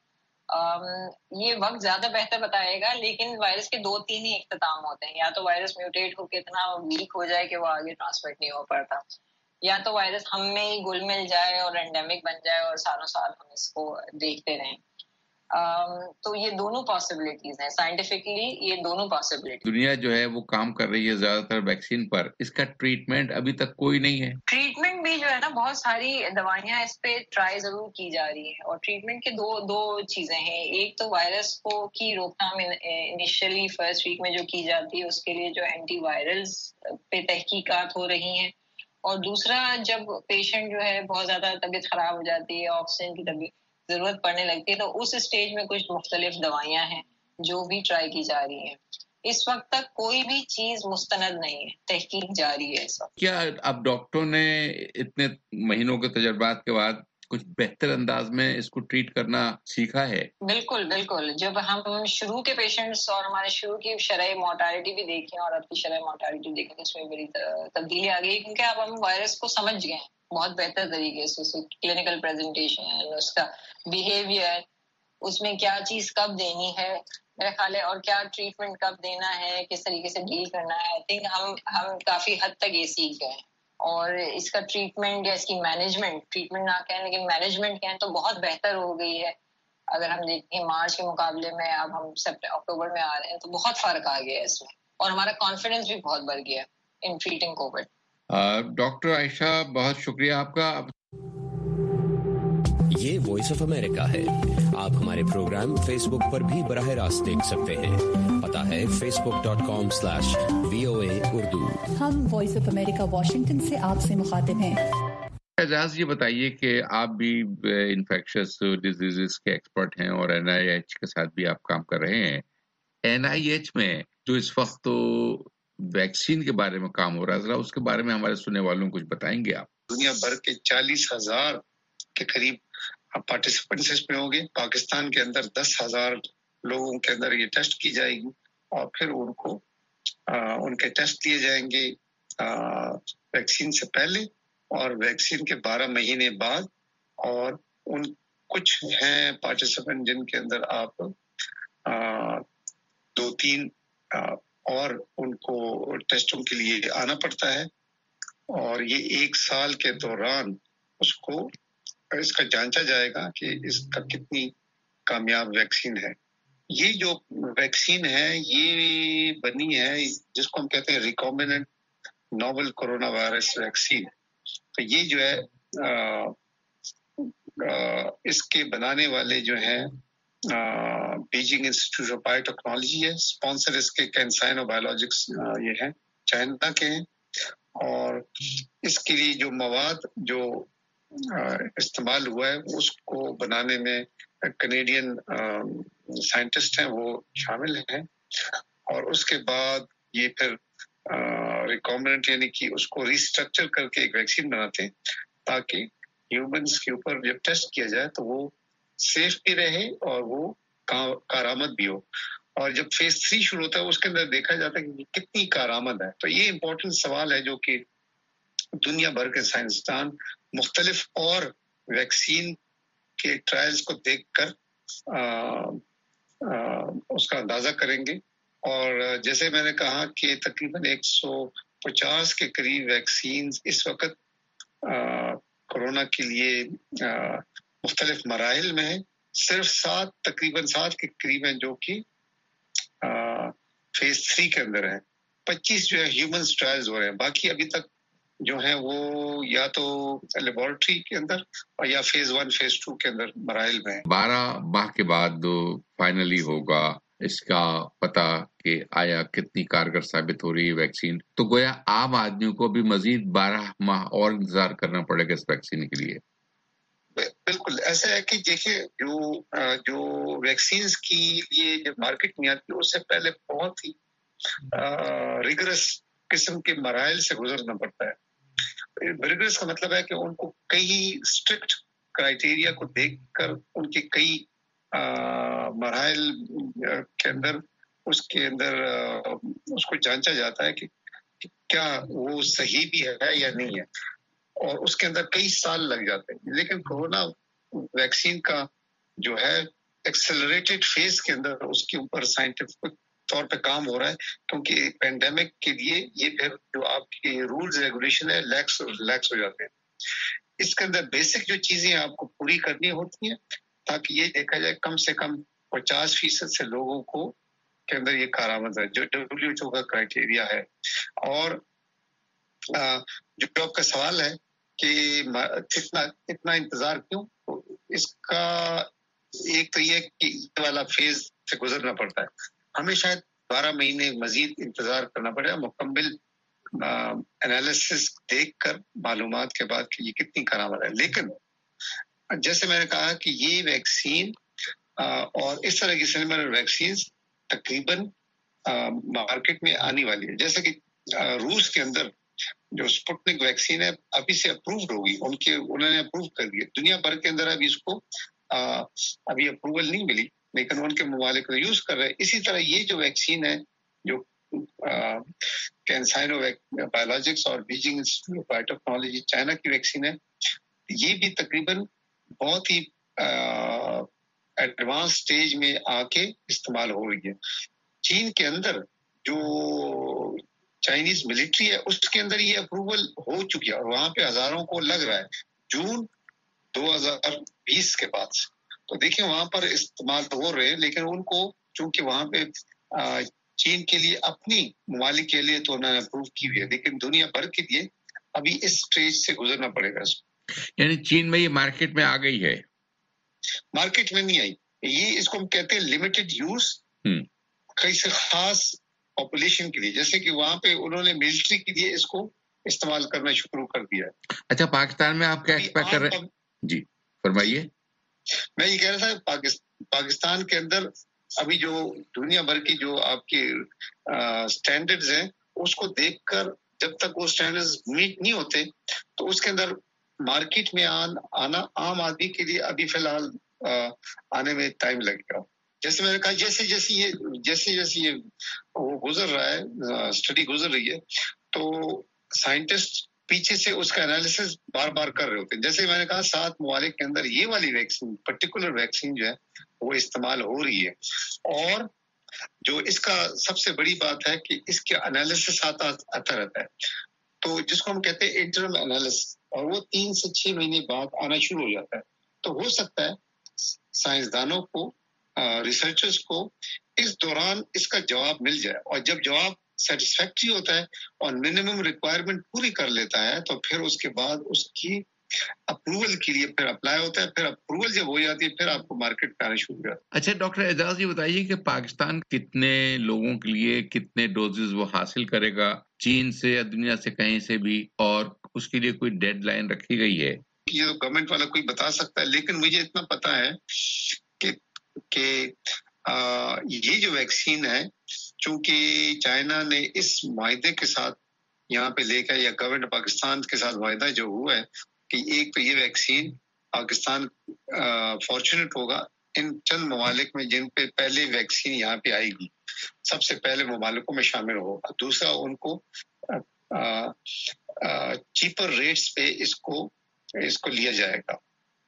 یہ وقت زیادہ بہتر بتائے گا، لیکن وائرس کے 2-3 ہی اختتام ہوتے ہیں. یا تو وائرس میوٹیٹ ہو کے اتنا ویک ہو جائے کہ وہ آگے ٹرانسمٹ نہیں ہو پاتا، یا تو وائرس ہم میں ہی گل مل جائے اور اینڈیمک بن جائے اور سالوں سال ہم اس کو دیکھتے رہیں. تو یہ دونوں پاسبلٹیز ہیں، سائنٹیفکلی یہ دونوں پاسبلٹیز. دنیا جو ہے وہ کام کر رہی ہے زیادہ تر ویکسین پر، اس کا ٹریٹمنٹ ابھی تک کوئی نہیں ہے. ٹریٹمنٹ بھی جو ہے نا بہت ساری دوائیاں اس پہ ٹرائی ضرور کی جا رہی ہیں، اور ٹریٹمنٹ کے دو چیزیں ہیں. ایک تو وائرس کو کی روک تھام انیشلی فرسٹ ویک میں جو کی جاتی ہے اس کے لیے جو اینٹی وائرلز پہ تحقیقات ہو رہی ہیں، اور دوسرا جب پیشنٹ جو ہے بہت زیادہ طبیعت خراب ہو جاتی ہے، آکسیجن کی ضرورت پڑنے لگتی ہے، تو اس اسٹیج میں کچھ مختلف دوائیاں ہیں جو بھی ٹرائی کی جا رہی ہیں. اس وقت تک کوئی بھی چیز مستند نہیں ہے، تحقیق جاری ہے اس وقت. کیا اب ڈاکٹروں نے اتنے مہینوں کے تجربات کے بعد کچھ بہتر انداز میں اس کو ٹریٹ کرنا سیکھا ہے؟ بالکل بالکل. جب ہم شروع کے پیشنٹس اور ہمارے شروع کی شرح مورٹالٹی بھی دیکھیں اور اب کی شرح مورٹالٹی دیکھیں تو اس میں بڑی تبدیلی آ گئی، کیونکہ اب ہم وائرس کو سمجھ گئے ہیں بہت بہتر طریقے سے. کلینکل پریزنٹیشن، اس کا بیہیویئر، اس میں کیا چیز کب دینی ہے میرے خیال ہے، اور کیا ٹریٹمنٹ کب دینا ہے، کس طریقے سے ڈیل کرنا ہے. آئی تھنک ہم کافی حد تک یہ سیکھ گئے ہیں. اور اس کا ٹریٹمنٹ یا اس کی ٹریٹمنٹ نہ کہیں لیکن مینجمنٹ کہیں تو بہت بہتر ہو گئی ہے. اگر ہم دیکھیں مارچ کے مقابلے میں اب ہم اکتوبر میں آ رہے ہیں تو بہت فرق آ گیا ہے اس میں، اور ہمارا کانفیڈنس بھی بہت بڑھ گیا in treating COVID. Doctor Ayesha بہت شکریہ آپ کا. یہ وائس آف امریکہ ہے. آپ ہمارے پروگرام فیس بک پر بھی براہ راست دیکھ سکتے ہیں. پتہ ہے facebook.com/VOA Urdu. ہم وائس آف امریکہ واشنگٹن سے آپ سے مخاطب ہیں. اعجاز، یہ بتائیے کہ آپ بھی انفیکشس ڈیزیزز کے ایکسپرٹ ہیں اور NIH کے ساتھ بھی آپ کام کر رہے ہیں. NIH میں جو اس وقت ویکسین کے بارے میں کام ہو رہا ہے، ذرا اس کے بارے میں ہمارے سننے والوں کو کچھ بتائیں گے آپ؟ دنیا بھر کے 40,000 کے قریب پارٹیسپینٹس اس میں ہوں گے. پاکستان کے اندر 10,000 لوگوں کے اندر یہ ٹیسٹ کی جائے گی اور پھر ان کو ان کے ٹیسٹ لیے جائیں گے ویکسین سے پہلے اور ویکسین کے 12 مہینے بعد. اور ان کچھ ہیں پارٹیسپینٹ جن کے اندر آپ 2-3 اور ان کو ٹیسٹوں کے لیے آنا پڑتا ہے اور یہ 1 سال کے دوران اس کا جانچا جائے گا کہ اس کا کتنی کامیاب ویکسین ہے. یہ جو ویکسین ہے یہ بنی ہے جس کو ہم کہتے ہیں recombinant novel corona virus vaccine. تو یہ جو ہے اس کے بنانے والے جو ہیں Beijing Institute of biotechnology ہے. اسپانسر اس کے کینسائنو بایولوجکس یہ ہیں، چائنا کے ہیں. اور اس کے لیے جو مواد جو استعمال ہوا ہے اس کو بنانے میں کینیڈین سائنٹسٹ ہیں، وہ شامل ہیں. اور اس کے بعد یہ پھر ریکامبیننٹ یعنی کہ اس کو ریسٹرکچر کر کے ایک ویکسین بناتے ہیں تاکہ ہیومنس کے اوپر جب ٹیسٹ کیا جائے تو وہ سیف بھی رہے اور وہ کارآمد بھی ہو. اور جب فیز 3 شروع ہوتا ہے اس کے اندر دیکھا جاتا ہے کہ کتنی کارآمد ہے. تو یہ امپورٹنٹ سوال ہے جو کہ دنیا بھر کے سائنسدان مختلف اور ویکسین کے ٹرائلز کو دیکھ کر اس کا اندازہ کریں گے. اور جیسے میں نے کہا کہ تقریباً 150 کے قریب ویکسین اس وقت کورونا کے لیے مختلف مراحل میں ہیں. صرف تقریباً 7 کے قریب ہیں جو کہ فیز 3 کے اندر ہیں. 25 جو ہے ہیومنز ٹرائلز ہو رہے ہیں. باقی ابھی تک جو ہیں وہ یا تو لیبارٹری کے اندر اور یا فیز 1 فیز 2 کے اندر مراحل میں ہیں. 12 ماہ کے بعد فائنلی ہوگا اس کا پتہ کہ آیا کتنی کارگر ثابت ہو رہی ہے ویکسین. تو گویا عام آدمیوں کو بھی مزید 12 ماہ اور انتظار کرنا پڑے گا اس ویکسین کے لیے. بالکل ایسا ہے کہ دیکھیں جو ویکسینز کی لیے جب مارکیٹ میں آتی ہے اس سے پہلے بہت ہی ریگرس قسم کے مراحل سے گزرنا پڑتا ہے. ریگرس کا مطلب ہے کہ ان کو کئی اسٹرکٹ کرائیٹیریا کو دیکھ کر ان کے کئی مراحل کے اندر اس کو جانچا جاتا ہے کہ کیا وہ صحیح بھی ہے یا نہیں ہے اور اس کے اندر کئی سال لگ جاتے ہیں. لیکن کورونا ویکسین کا جو ہے ایکسلریٹڈ فیز کے اندر اس کے اوپر سائنٹیفک طور پہ کام ہو رہا ہے کیونکہ پینڈیمک کے لیے یہ پھر جو آپ کے رولز ریگولیشن ہے لیکس ہو جاتے ہیں. اس کے اندر بیسک جو چیزیں آپ کو پوری کرنی ہوتی ہیں تاکہ یہ دیکھا جائے کم سے کم 50% سے لوگوں کو کے اندر یہ کارآمد ہے جو WHO کا کرائیٹیریا ہے. اور جو آپ کا سوال ہے کہ اتنا انتظار کیوں، اس کا ایک تو یہ کہ یہ والا فیز سے گزرنا پڑتا ہے. ہمیں شاید 12 مہینے مزید انتظار کرنا پڑے گا مکمل انالیسس دیکھ کر معلومات کے بعد کہ یہ کتنی کارآمد ہے. لیکن جیسے میں نے کہا کہ یہ ویکسین اور اس طرح کی سیملر ویکسینز تقریباً مارکیٹ میں آنے والی ہے. جیسے کہ روس کے اندر جو اسپوٹنک ویکسین ہے ابھی سے اپرووڈ ہوگی، انہوں نے اپروو کر دیا. دنیا بھر کے اندر ابھی اس کو ابھی اپروول نہیں ملی لیکن ان کے ممالک یوز کر رہے ہیں. اسی طرح یہ جو ویکسین ہے جو کینسائنو بایولوجکس اور Beijing Institute of biotechnology China کی ویکسین ہے، یہ بھی تقریباً بہت ہی ایڈوانس سٹیج میں آ کے استعمال ہو رہی ہے. چین کے اندر جو چائنیز ملٹری ہے اس کے اندر یہ اپروول ہو چکی ہے اور وہاں پہ ہزاروں کو لگ رہا ہے جون 2020 کے بعد. تو دیکھیں وہاں پر استعمال تو ہو رہے ہیں لیکن ان کو چونکہ وہاں پہ چین کے لیے اپنی ممالک کے لیے تو انہوں نے اپروو کی ہوئی ہے لیکن دنیا بھر کے لیے ابھی اس سٹیج سے گزرنا پڑے گا. یعنی چین میں یہ مارکیٹ میں آ گئی ہے؟ مارکیٹ میں نہیں آئی، یہ اس کو ہم کہتے ہیں لمیٹڈ یوز کئی سے خاص پاپولیشن کے لیے. جیسے کہ وہاں پہ انہوں نے ملٹری کے لیے اس کو استعمال کرنا شروع کر دیا ہے. اچھا، پاکستان میں آپ کیا ایکسپیکٹ کر رہے ہیں؟ جی فرمائیے. میں یہ کہہ رہا تھا پاکستان کے اندر ابھی جو دنیا بھر کی جو آپ کی سٹینڈرڈز ہیں اس کو دیکھ کر جب تک وہ سٹینڈرڈز میٹ نہیں ہوتے تو اس کے اندر مارکیٹ میں آنا عام آدمی کے لیے ابھی فی الحال آنے میں ٹائم لگے گا. جیسے میں نے کہا جیسے یہ وہ گزر رہا ہے، اسٹڈی گزر رہی ہے، تو سائنٹسٹ پیچھے سے اس کا انالیسس بار بار کر رہے ہوتے ہیں. جیسے میں نے کہا 7 ممالک کے اندر یہ والی ویکسین، پرٹیکولر ویکسین جو ہے وہ استعمال ہو رہی ہے. اور جو اس کا سب سے بڑی بات ہے کہ اس کے انالیسس آتا رہتا ہے، تو جس کو ہم کہتے ہیں انٹرم انالیسس، اور وہ 3 سے 6 مہینے بعد آنا شروع ہو جاتا ہے. تو ہو سکتا ہے سائنسدانوں کو، ریسرچرز کو اس دوران اس کا جواب مل جائے، اور جب جواب سیٹسفیکٹری ہوتا ہے اور منیمم ریکوائرمنٹ پوری کر لیتا ہے تو پھر اس کے بعد اس کی اپروول کے لیے پھر اپلائی ہوتا ہے. پھر اپروول جب ہو جاتی ہے پھر آپ کو مارکیٹ پہ آنا شروع ہو جاتا ہے. اچھا ڈاکٹر اعجاز، یہ بتائیے کہ پاکستان کتنے لوگوں کے لیے کتنے ڈوزز وہ حاصل کرے گا چین سے یا دنیا سے کہیں سے بھی، اور اس کے لیے کوئی ڈیڈ لائن رکھی گئی ہے؟ یہ تو گورنمنٹ والا کوئی بتا سکتا ہے، لیکن مجھے اتنا پتا ہے کہ یہ جو ویکسین ہے، چونکہ چائنا نے اس معاہدے کے ساتھ یہاں پہ لے کر، یا گورنمنٹ پاکستان کے ساتھ معاہدہ جو ہوا ہے کہ ایک تو یہ ویکسین پاکستان فارچونیٹ ہوگا ان چند ممالک میں جن پہ پہلے ویکسین یہاں پہ آئے گی، سب سے پہلے ممالکوں میں شامل ہوگا. دوسرا، ان کو چیپر ریٹس پہ اس کو لیا جائے گا.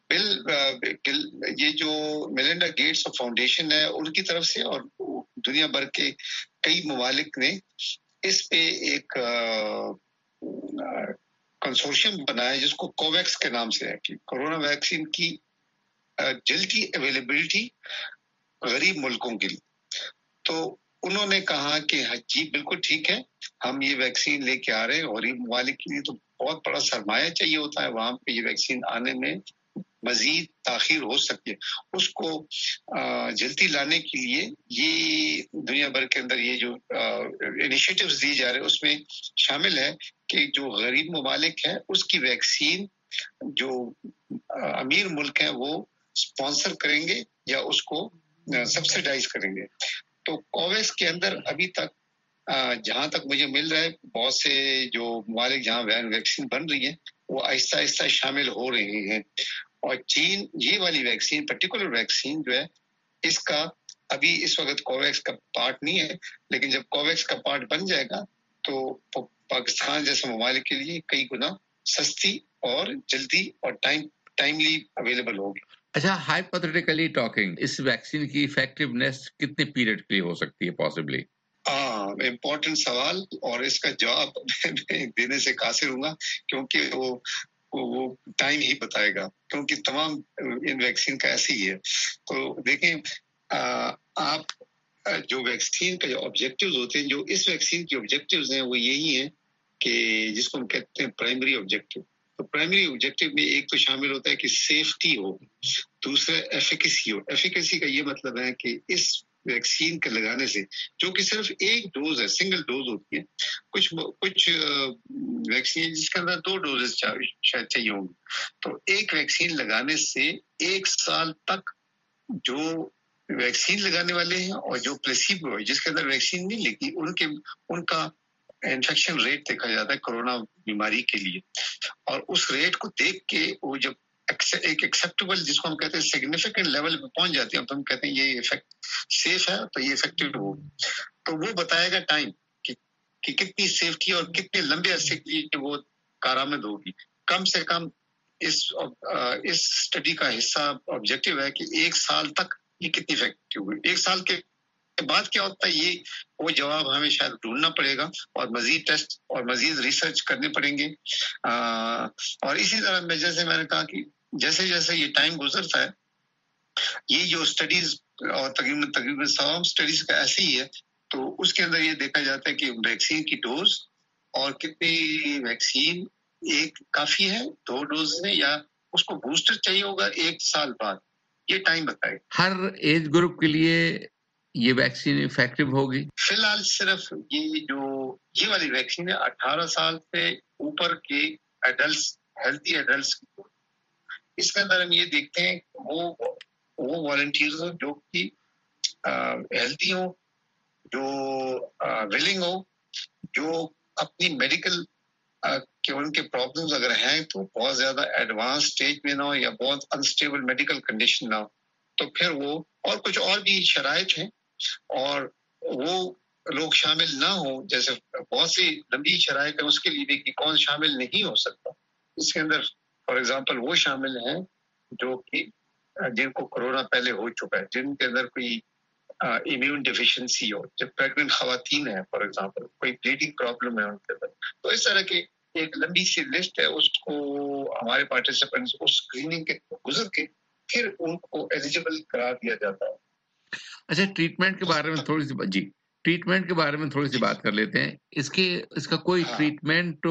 یہ جو میلنڈا گیٹس فاؤنڈیشن ہے ان کی طرف سے، اور دنیا بھر کے کئی ممالک نے اس پہ ایک کنسورشیم بنایا جس کو کوویکس کے نام سے ہے، کہ کورونا ویکسین کی جلدی اویلیبلٹی غریب ملکوں کے لیے. تو انہوں نے کہا کہ جی بالکل ٹھیک ہے، ہم یہ ویکسین لے کے آ رہے ہیں. غریب ممالک کے لیے تو بہت بڑا سرمایہ چاہیے ہوتا ہے، وہاں پہ یہ ویکسین آنے میں مزید تاخیر ہو سکتی ہے. اس کو جلدی لانے کے لیے یہ دنیا بھر کے اندر یہ جو انیشیٹوز دی جا رہے ہیں اس میں شامل ہے کہ جو غریب ممالک ہیں اس کی ویکسین جو امیر ملک ہیں وہ اسپانسر کریں گے یا اس کو سبسیڈائز کریں گے. تو کوویکس کے اندر ابھی تک جہاں تک مجھے مل رہا ہے، بہت سے جو ممالک جہاں ویکسین بن رہی ہے وہ آہستہ آہستہ شامل ہو رہے ہیں. اور چین یہ والی ویکسین، پرٹیکولر ویکسین جو ہے، اس کا ابھی اس وقت کوویکس کا پارٹ نہیں ہے، لیکن جب کوویکس کا پارٹ بن جائے گا تو پاکستان جیسے ممالک کے لیے کئی گنا سستی اور جلدی اور ٹائملی اویلیبل ہوگی. اچھا، ہائپوتھیٹیکلی ٹاکنگ، اس ویکسین کی ایفیکٹونیس کتنے پیریڈ کے لیے ہو سکتی ہے پاسبلی؟ امپورٹنٹ سوال، اور اس کا جواب دینے سے قاصر ہوں گا کیونکہ وہ ٹائم ہی بتائے گا، کیونکہ تمام ان ویکسین کا ایسے ہی ہے. تو دیکھیں، آپ جو ویکسین کا جو آبجیکٹیوز ہوتے ہیں، جو اس ویکسین کے آبجیکٹیوز ہیں وہ یہی ہیں کہ جس کو ہم کہتے ہیں پرائمری آبجیکٹیو. تو پرائمری آبجیکٹیو میں ایک تو شامل ہوتا ہے کہ سیفٹی ہو، دوسرا ایفیکیسی ہو. ایفیکیسی کا یہ مطلب ہے کہ اس ویکسین کے لگانے سے، جو کہ صرف ایک ڈوز ہے، سنگل ڈوز ہوتی ہے، کچھ ویکسین جس کے اندر 2 ڈوزز شاید چاہیے ہوں گے، تو ایک ویکسین لگانے سے 1 سال تک جو ویکسین لگانے والے ہیں اور جو پلیسیبو ہے جس کے اندر ویکسین نہیں لگی، ان کا انفیکشن ریٹ دیکھا جاتا ہے کورونا بیماری کے لیے. اور اس ریٹ کو دیکھ کے وہ جب ایک ایکسیپٹیبل، جس کو ہم کہتے ہیں سگنیفیکنٹ لیول پہ پہنچ جاتی ہے، تو ہم کہتے ہیں یہ افیکٹ سیف ہے، تو یہ افیکٹو ہو. تو وہ بتائے گا ٹائم کہ کتنی سیفٹی اور کتنے لمبے عرصے کے لیے وہ کارآمد ہوگی. کم سے کم اس اسٹڈی کا حصہ آبجیکٹیو ہے کہ 1 سال تک یہ کتنی افیکٹو ہوئی. 1 سال کے بعد کیا ہوتا ہے، یہ وہ جواب ہمیں شاید ڈھونڈنا پڑے گا، اور مزید ٹیسٹ اور مزید ریسرچ کرنے پڑیں گے. اور اسی طرح جیسے میں نے کہا کہ جیسے جیسے یہ ٹائم گزرتا ہے، یہ جو اسٹڈیز اور تقریباً تمام اسٹڈیز کا ایسے ہی ہے، تو اس کے اندر یہ دیکھا جاتا ہے کہ ویکسین کی ڈوز اور کتنی ویکسین ایک کافی ہے، 2 ڈوز ہے، یا اس کو بوسٹر چاہیے ہوگا 1 سال بعد. یہ ٹائم بتائے. ہر ایج گروپ کے لیے یہ ویکسین افیکٹو ہوگی؟ فی الحال صرف یہ والی ویکسین ہے 18 سال سے اوپر کے ایڈلٹس، ہیلتھی ایڈلٹس. اس کے اندر ہم یہ دیکھتے ہیں وہ والنٹیئرز جو کہ ہیلتھی ہوں، جو ولنگ ہو، جو اپنی میڈیکل کہ ان کے پرابلمز اگر ہیں تو بہت زیادہ ایڈوانس سٹیج میں نہ ہو یا بہت انسٹیبل میڈیکل کنڈیشن نہ ہو، تو پھر وہ اور کچھ اور بھی شرائط ہیں اور وہ لوگ شامل نہ ہوں. جیسے بہت سی لمبی شرائط ہیں اس کے لیے بھی کہ کون شامل نہیں ہو سکتا. اس کے اندر فار ایگزامپل وہ شامل ہیں جو کہ جن کو کرونا پہلے ہو چکا ہے، جن کے اندر کوئی امیون ڈیفیشنسی ہو، جب پریگننٹ خواتین ہیں فار ایگزامپل، کوئی بلیڈنگ پرابلم ہے ان کے اندر. تو اس طرح کی ایک لمبی سی لسٹ ہے، اس کو ہمارے پارٹیسپینٹس اس اسکریننگ کے گزر کے پھر ان کو ایلیجیبل قرار دیا جاتا ہے. اچھا، ٹریٹمنٹ کے بارے میں تھوڑی سی بات کر لیتے ہیں. اس کا کوئی ٹریٹمنٹ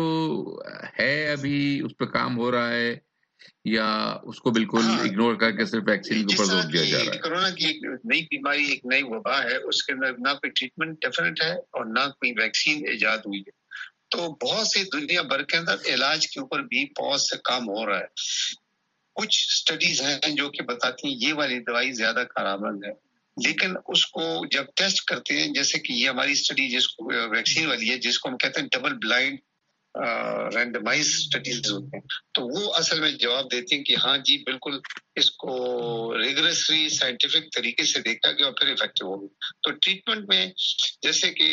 ہے ابھی، اس پہ کام ہو رہا ہے یا اس کو بالکل اگنور کر کے صرف ویکسین کے اوپر زور دیا جا رہا ہے؟ کورونا کی ایک نئی بیماری، ایک نئی وبا ہے، اس کے اندر نہ کوئی ٹریٹمنٹ ڈیفینٹ ہے اور نہ کوئی ویکسین ایجاد ہوئی ہے. تو بہت سی دنیا بھر کے اندر علاج کے اوپر بھی بہت سے کام ہو رہا ہے. کچھ سٹڈیز ہیں جو کہ بتاتی ہیں یہ والی دوائی زیادہ کارآمد ہے، لیکن اس کو جب ٹیسٹ کرتے ہیں، جیسے کہ یہ ہماری سٹڈی جس کو ویکسین والی ہے، جس کو ہم کہتے ہیں ڈبل بلائنڈ رینڈمائز سٹڈیز ہوتے ہیں، تو وہ اصل میں جواب دیتے ہیں کہ ہاں جی بالکل اس کو ریگرسلی سائنٹیفک طریقے سے دیکھا گیا اور پھر افیکٹو ہو گئی. تو ٹریٹمنٹ میں جیسے کہ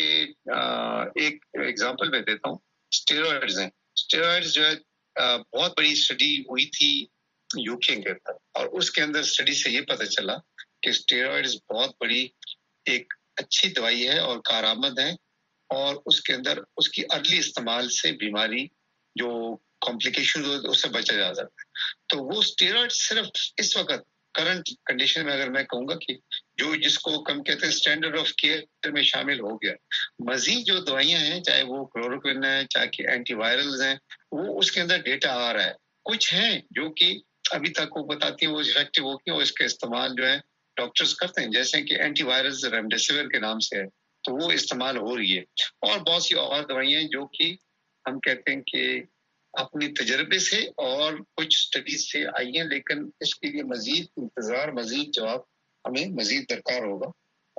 ایک ایگزامپل میں دیتا ہوں، اسٹیرائڈز ہیں. اسٹیرائڈز جو ہے بہت بڑی اسٹڈی ہوئی تھی UK کے اندر، اور اس کے اندر اسٹڈی سے یہ پتہ چلا کہ اسٹیرائڈز بہت بڑی ایک اچھی دوائی ہے اور کارآمد ہے، اور اس کے اندر اس کی ارلی استعمال سے بیماری جو کمپلیکیشن اس سے بچا جا سکتا ہے. تو وہ اسٹیرائڈ صرف اس وقت کرنٹ کنڈیشن میں اگر میں کہوں گا کہ جس کو ہم کہتے ہیں اسٹینڈرڈ آف کیئر میں شامل ہو گیا. مزید جو دوائیاں ہیں، چاہے وہ کلوروکوین ہے، چاہے کہ اینٹی وائرلز ہیں، وہ اس کے اندر ڈیٹا آ رہا ہے. کچھ ہیں جو کہ ابھی تک وہ بتاتی ہیں وہ افیکٹو ہو گئی اور اس کا استعمال جو ہے ڈاکٹرز کرتے ہیں، جیسے کہ اینٹی وائرلز ریمڈیسیویر کے نام سے ہے، تو وہ استعمال ہو رہی ہے. اور بہت سی اور دوائیاں جو کہ ہم کہتے ہیں کہ اپنی تجربے سے اور کچھ سٹڈیز سے آئی ہیں، لیکن اس کے لیے مزید انتظار، مزید جواب ہمیں مزید درکار ہوگا،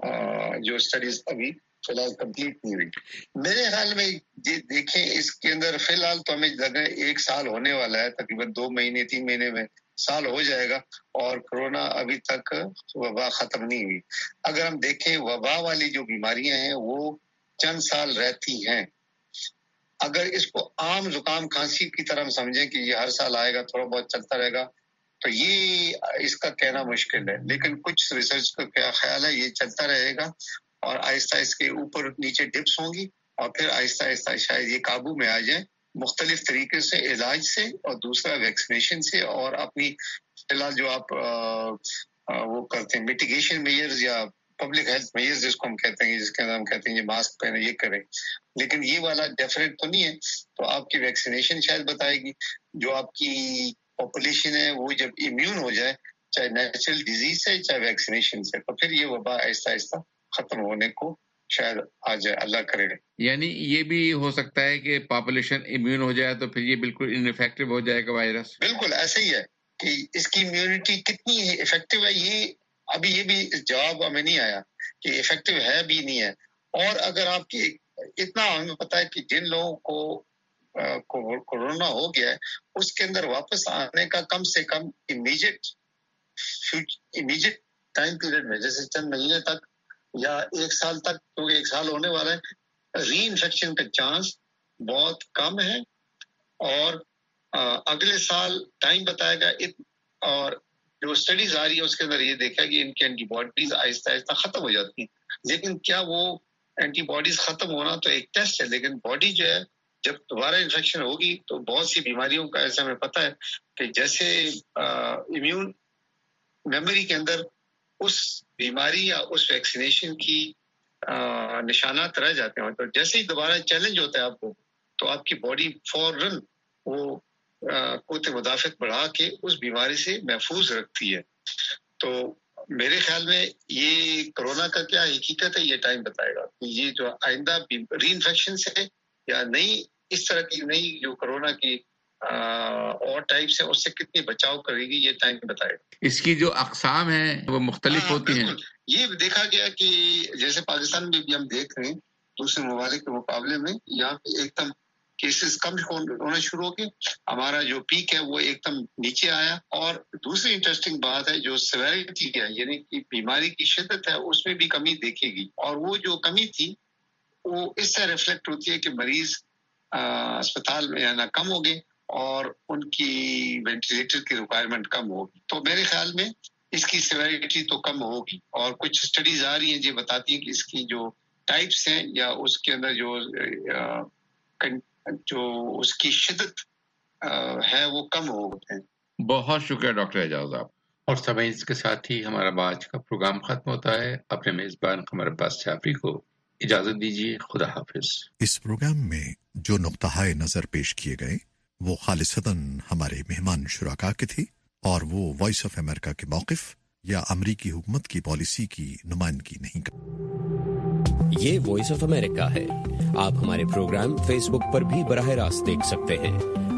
جو سٹڈیز ابھی فی الحال کمپلیٹ نہیں ہوئی. میرے خیال میں دیکھیں اس کے اندر فی الحال تو ہمیں لگا 1 سال ہونے والا ہے، تقریباً 2 مہینے 3 مہینے میں سال ہو جائے گا، اور کورونا ابھی تک وبا ختم نہیں ہوئی. اگر ہم دیکھیں وبا والی جو بیماریاں ہیں وہ چند سال رہتی ہیں. اگر اس کو عام زکام کھانسی کی طرح ہم سمجھیں کہ یہ ہر سال آئے گا، تھوڑا بہت چلتا رہے گا، تو یہ اس کا کہنا مشکل ہے. لیکن کچھ ریسرچ کا کیا خیال ہے یہ چلتا رہے گا اور آہستہ اس کے اوپر نیچے ڈپس ہوں گی، اور پھر آہستہ آہستہ شاید یہ قابو میں آ جائے مختلف طریقے سے، علاج سے اور دوسرا ویکسینیشن سے، اور اپنی فی الحال جو آپ وہ کرتے ہیں میٹیگیشن میئرز یا پبلک ہیلتھ میئرز جس کو ہم کہتے ہیں، جس کے اندر ہم کہتے ہیں یہ ماسک پہنے، یہ کریں، لیکن یہ والا ڈیفینیٹ تو نہیں ہے. تو آپ کی ویکسینیشن شاید بتائے گی. جو آپ کی پاپولیشن ہے وہ جب امیون ہو جائے، چاہے نیچرل ڈیزیز سے چاہے ویکسینیشن سے، تو پھر یہ وبا آہستہ آہستہ ختم ہونے کو شاید آ جائے، اللہ کرے. یعنی یہ بھی ہو سکتا ہے کہ پاپولیشن امیون ہو جائے تو پھر یہ بالکل انفیکٹو ہو جائے گا وائرس. بالکل ایسے ہی ہے کہ اس کی امیونٹی کتنی افیکٹو ہے، یہ بھی جواب ہمیں نہیں آیا کہ افیکٹو ہے بھی نہیں ہے. اور اگر آپ کی اتنا ہمیں پتا ہے کہ جن لوگوں کو کورونا ہو گیا ہے اس کے اندر واپس آنے کا کم سے کم امیجیٹ ٹائم پیریڈ میں، جیسے چند مہینے تک یا 1 سال تک، کیونکہ 1 سال ہونے والا ہے، ری انفیکشن کا چانس بہت کم ہے. اور اگلے سال ٹائم بتائے گا. اور جو اسٹڈیز آ رہی ہے اس کے اندر یہ دیکھا کہ ان کی اینٹی باڈیز آہستہ آہستہ ختم ہو جاتی ہیں. لیکن کیا وہ اینٹی باڈیز ختم ہونا تو ایک ٹیسٹ ہے، لیکن باڈی جو ہے جب دوبارہ انفیکشن ہوگی تو بہت سی بیماریوں کا ایسا ہمیں پتہ ہے کہ جیسے امیون میموری کے اندر اس بیماری یا اس ویکسینیشن کی نشانات رہ جاتے ہیں، تو جیسے ہی دوبارہ چیلنج ہوتا ہے آپ کو، تو آپ کی باڈی فوراً وہ قوت مدافعت بڑھا کے اس بیماری سے محفوظ رکھتی ہے. تو میرے خیال میں یہ کورونا کا کیا حقیقت ہے یہ ٹائم بتائے گا کہ یہ جو آئندہ ری انفیکشن سے یا نئی اس طرح کی نئی جو کورونا کی اور ٹائپس ہیں اس سے کتنی بچاؤ کرے گی یہ ٹائم بتائے گا. اس کی جو اقسام ہیں وہ مختلف ہوتی ہیں. یہ دیکھا گیا کہ جیسے پاکستان میں بھی ہم دیکھ رہے ہیں دوسرے ممالک کے مقابلے میں یہاں پہ ایک دم کیسز کم ہونا شروع ہو گئے. ہمارا جو پیک ہے وہ ایک دم نیچے آیا. اور دوسری انٹرسٹنگ بات ہے جو سیویرٹی ہے یعنی کہ بیماری کی شدت ہے اس میں بھی کمی دیکھے گی. اور وہ جو کمی تھی وہ اس سے ریفلیکٹ ہوتی ہے کہ مریض اسپتال میں آنا کم ہو گئے اور ان کی وینٹیلیٹر کی ریکوائرمنٹ کم ہوگی. تو میرے خیال میں اس کی سیویرٹی تو کم ہوگی. اور کچھ اسٹڈیز آ رہی ہیں جو بتاتی ہیں کہ اس کی جو ٹائپس ہیں یا اس کے اندر جو اس کی شدت ہے وہ کم ہوتے ہیں. بہت شکریہ ڈاکٹر اعجاز آپ. اور سامعین اس کے ساتھ ہی ہمارا آج کا پروگرام ختم ہوتا ہے. اپنے میزبان قمر عباس جعفری کو اجازت دیجیے. خدا حافظ. اس پروگرام میں جو نقطہ نظر پیش کیے گئے وہ خالصتاً ہمارے مہمان شرکاء کے تھی اور وہ وائس آف امریکہ کے موقف یا امریکی حکومت کی پالیسی کی نمائندگی نہیں کرتے. یہ وائس آف امریکہ ہے. آپ ہمارے پروگرام فیس بک پر بھی براہ راست دیکھ سکتے ہیں.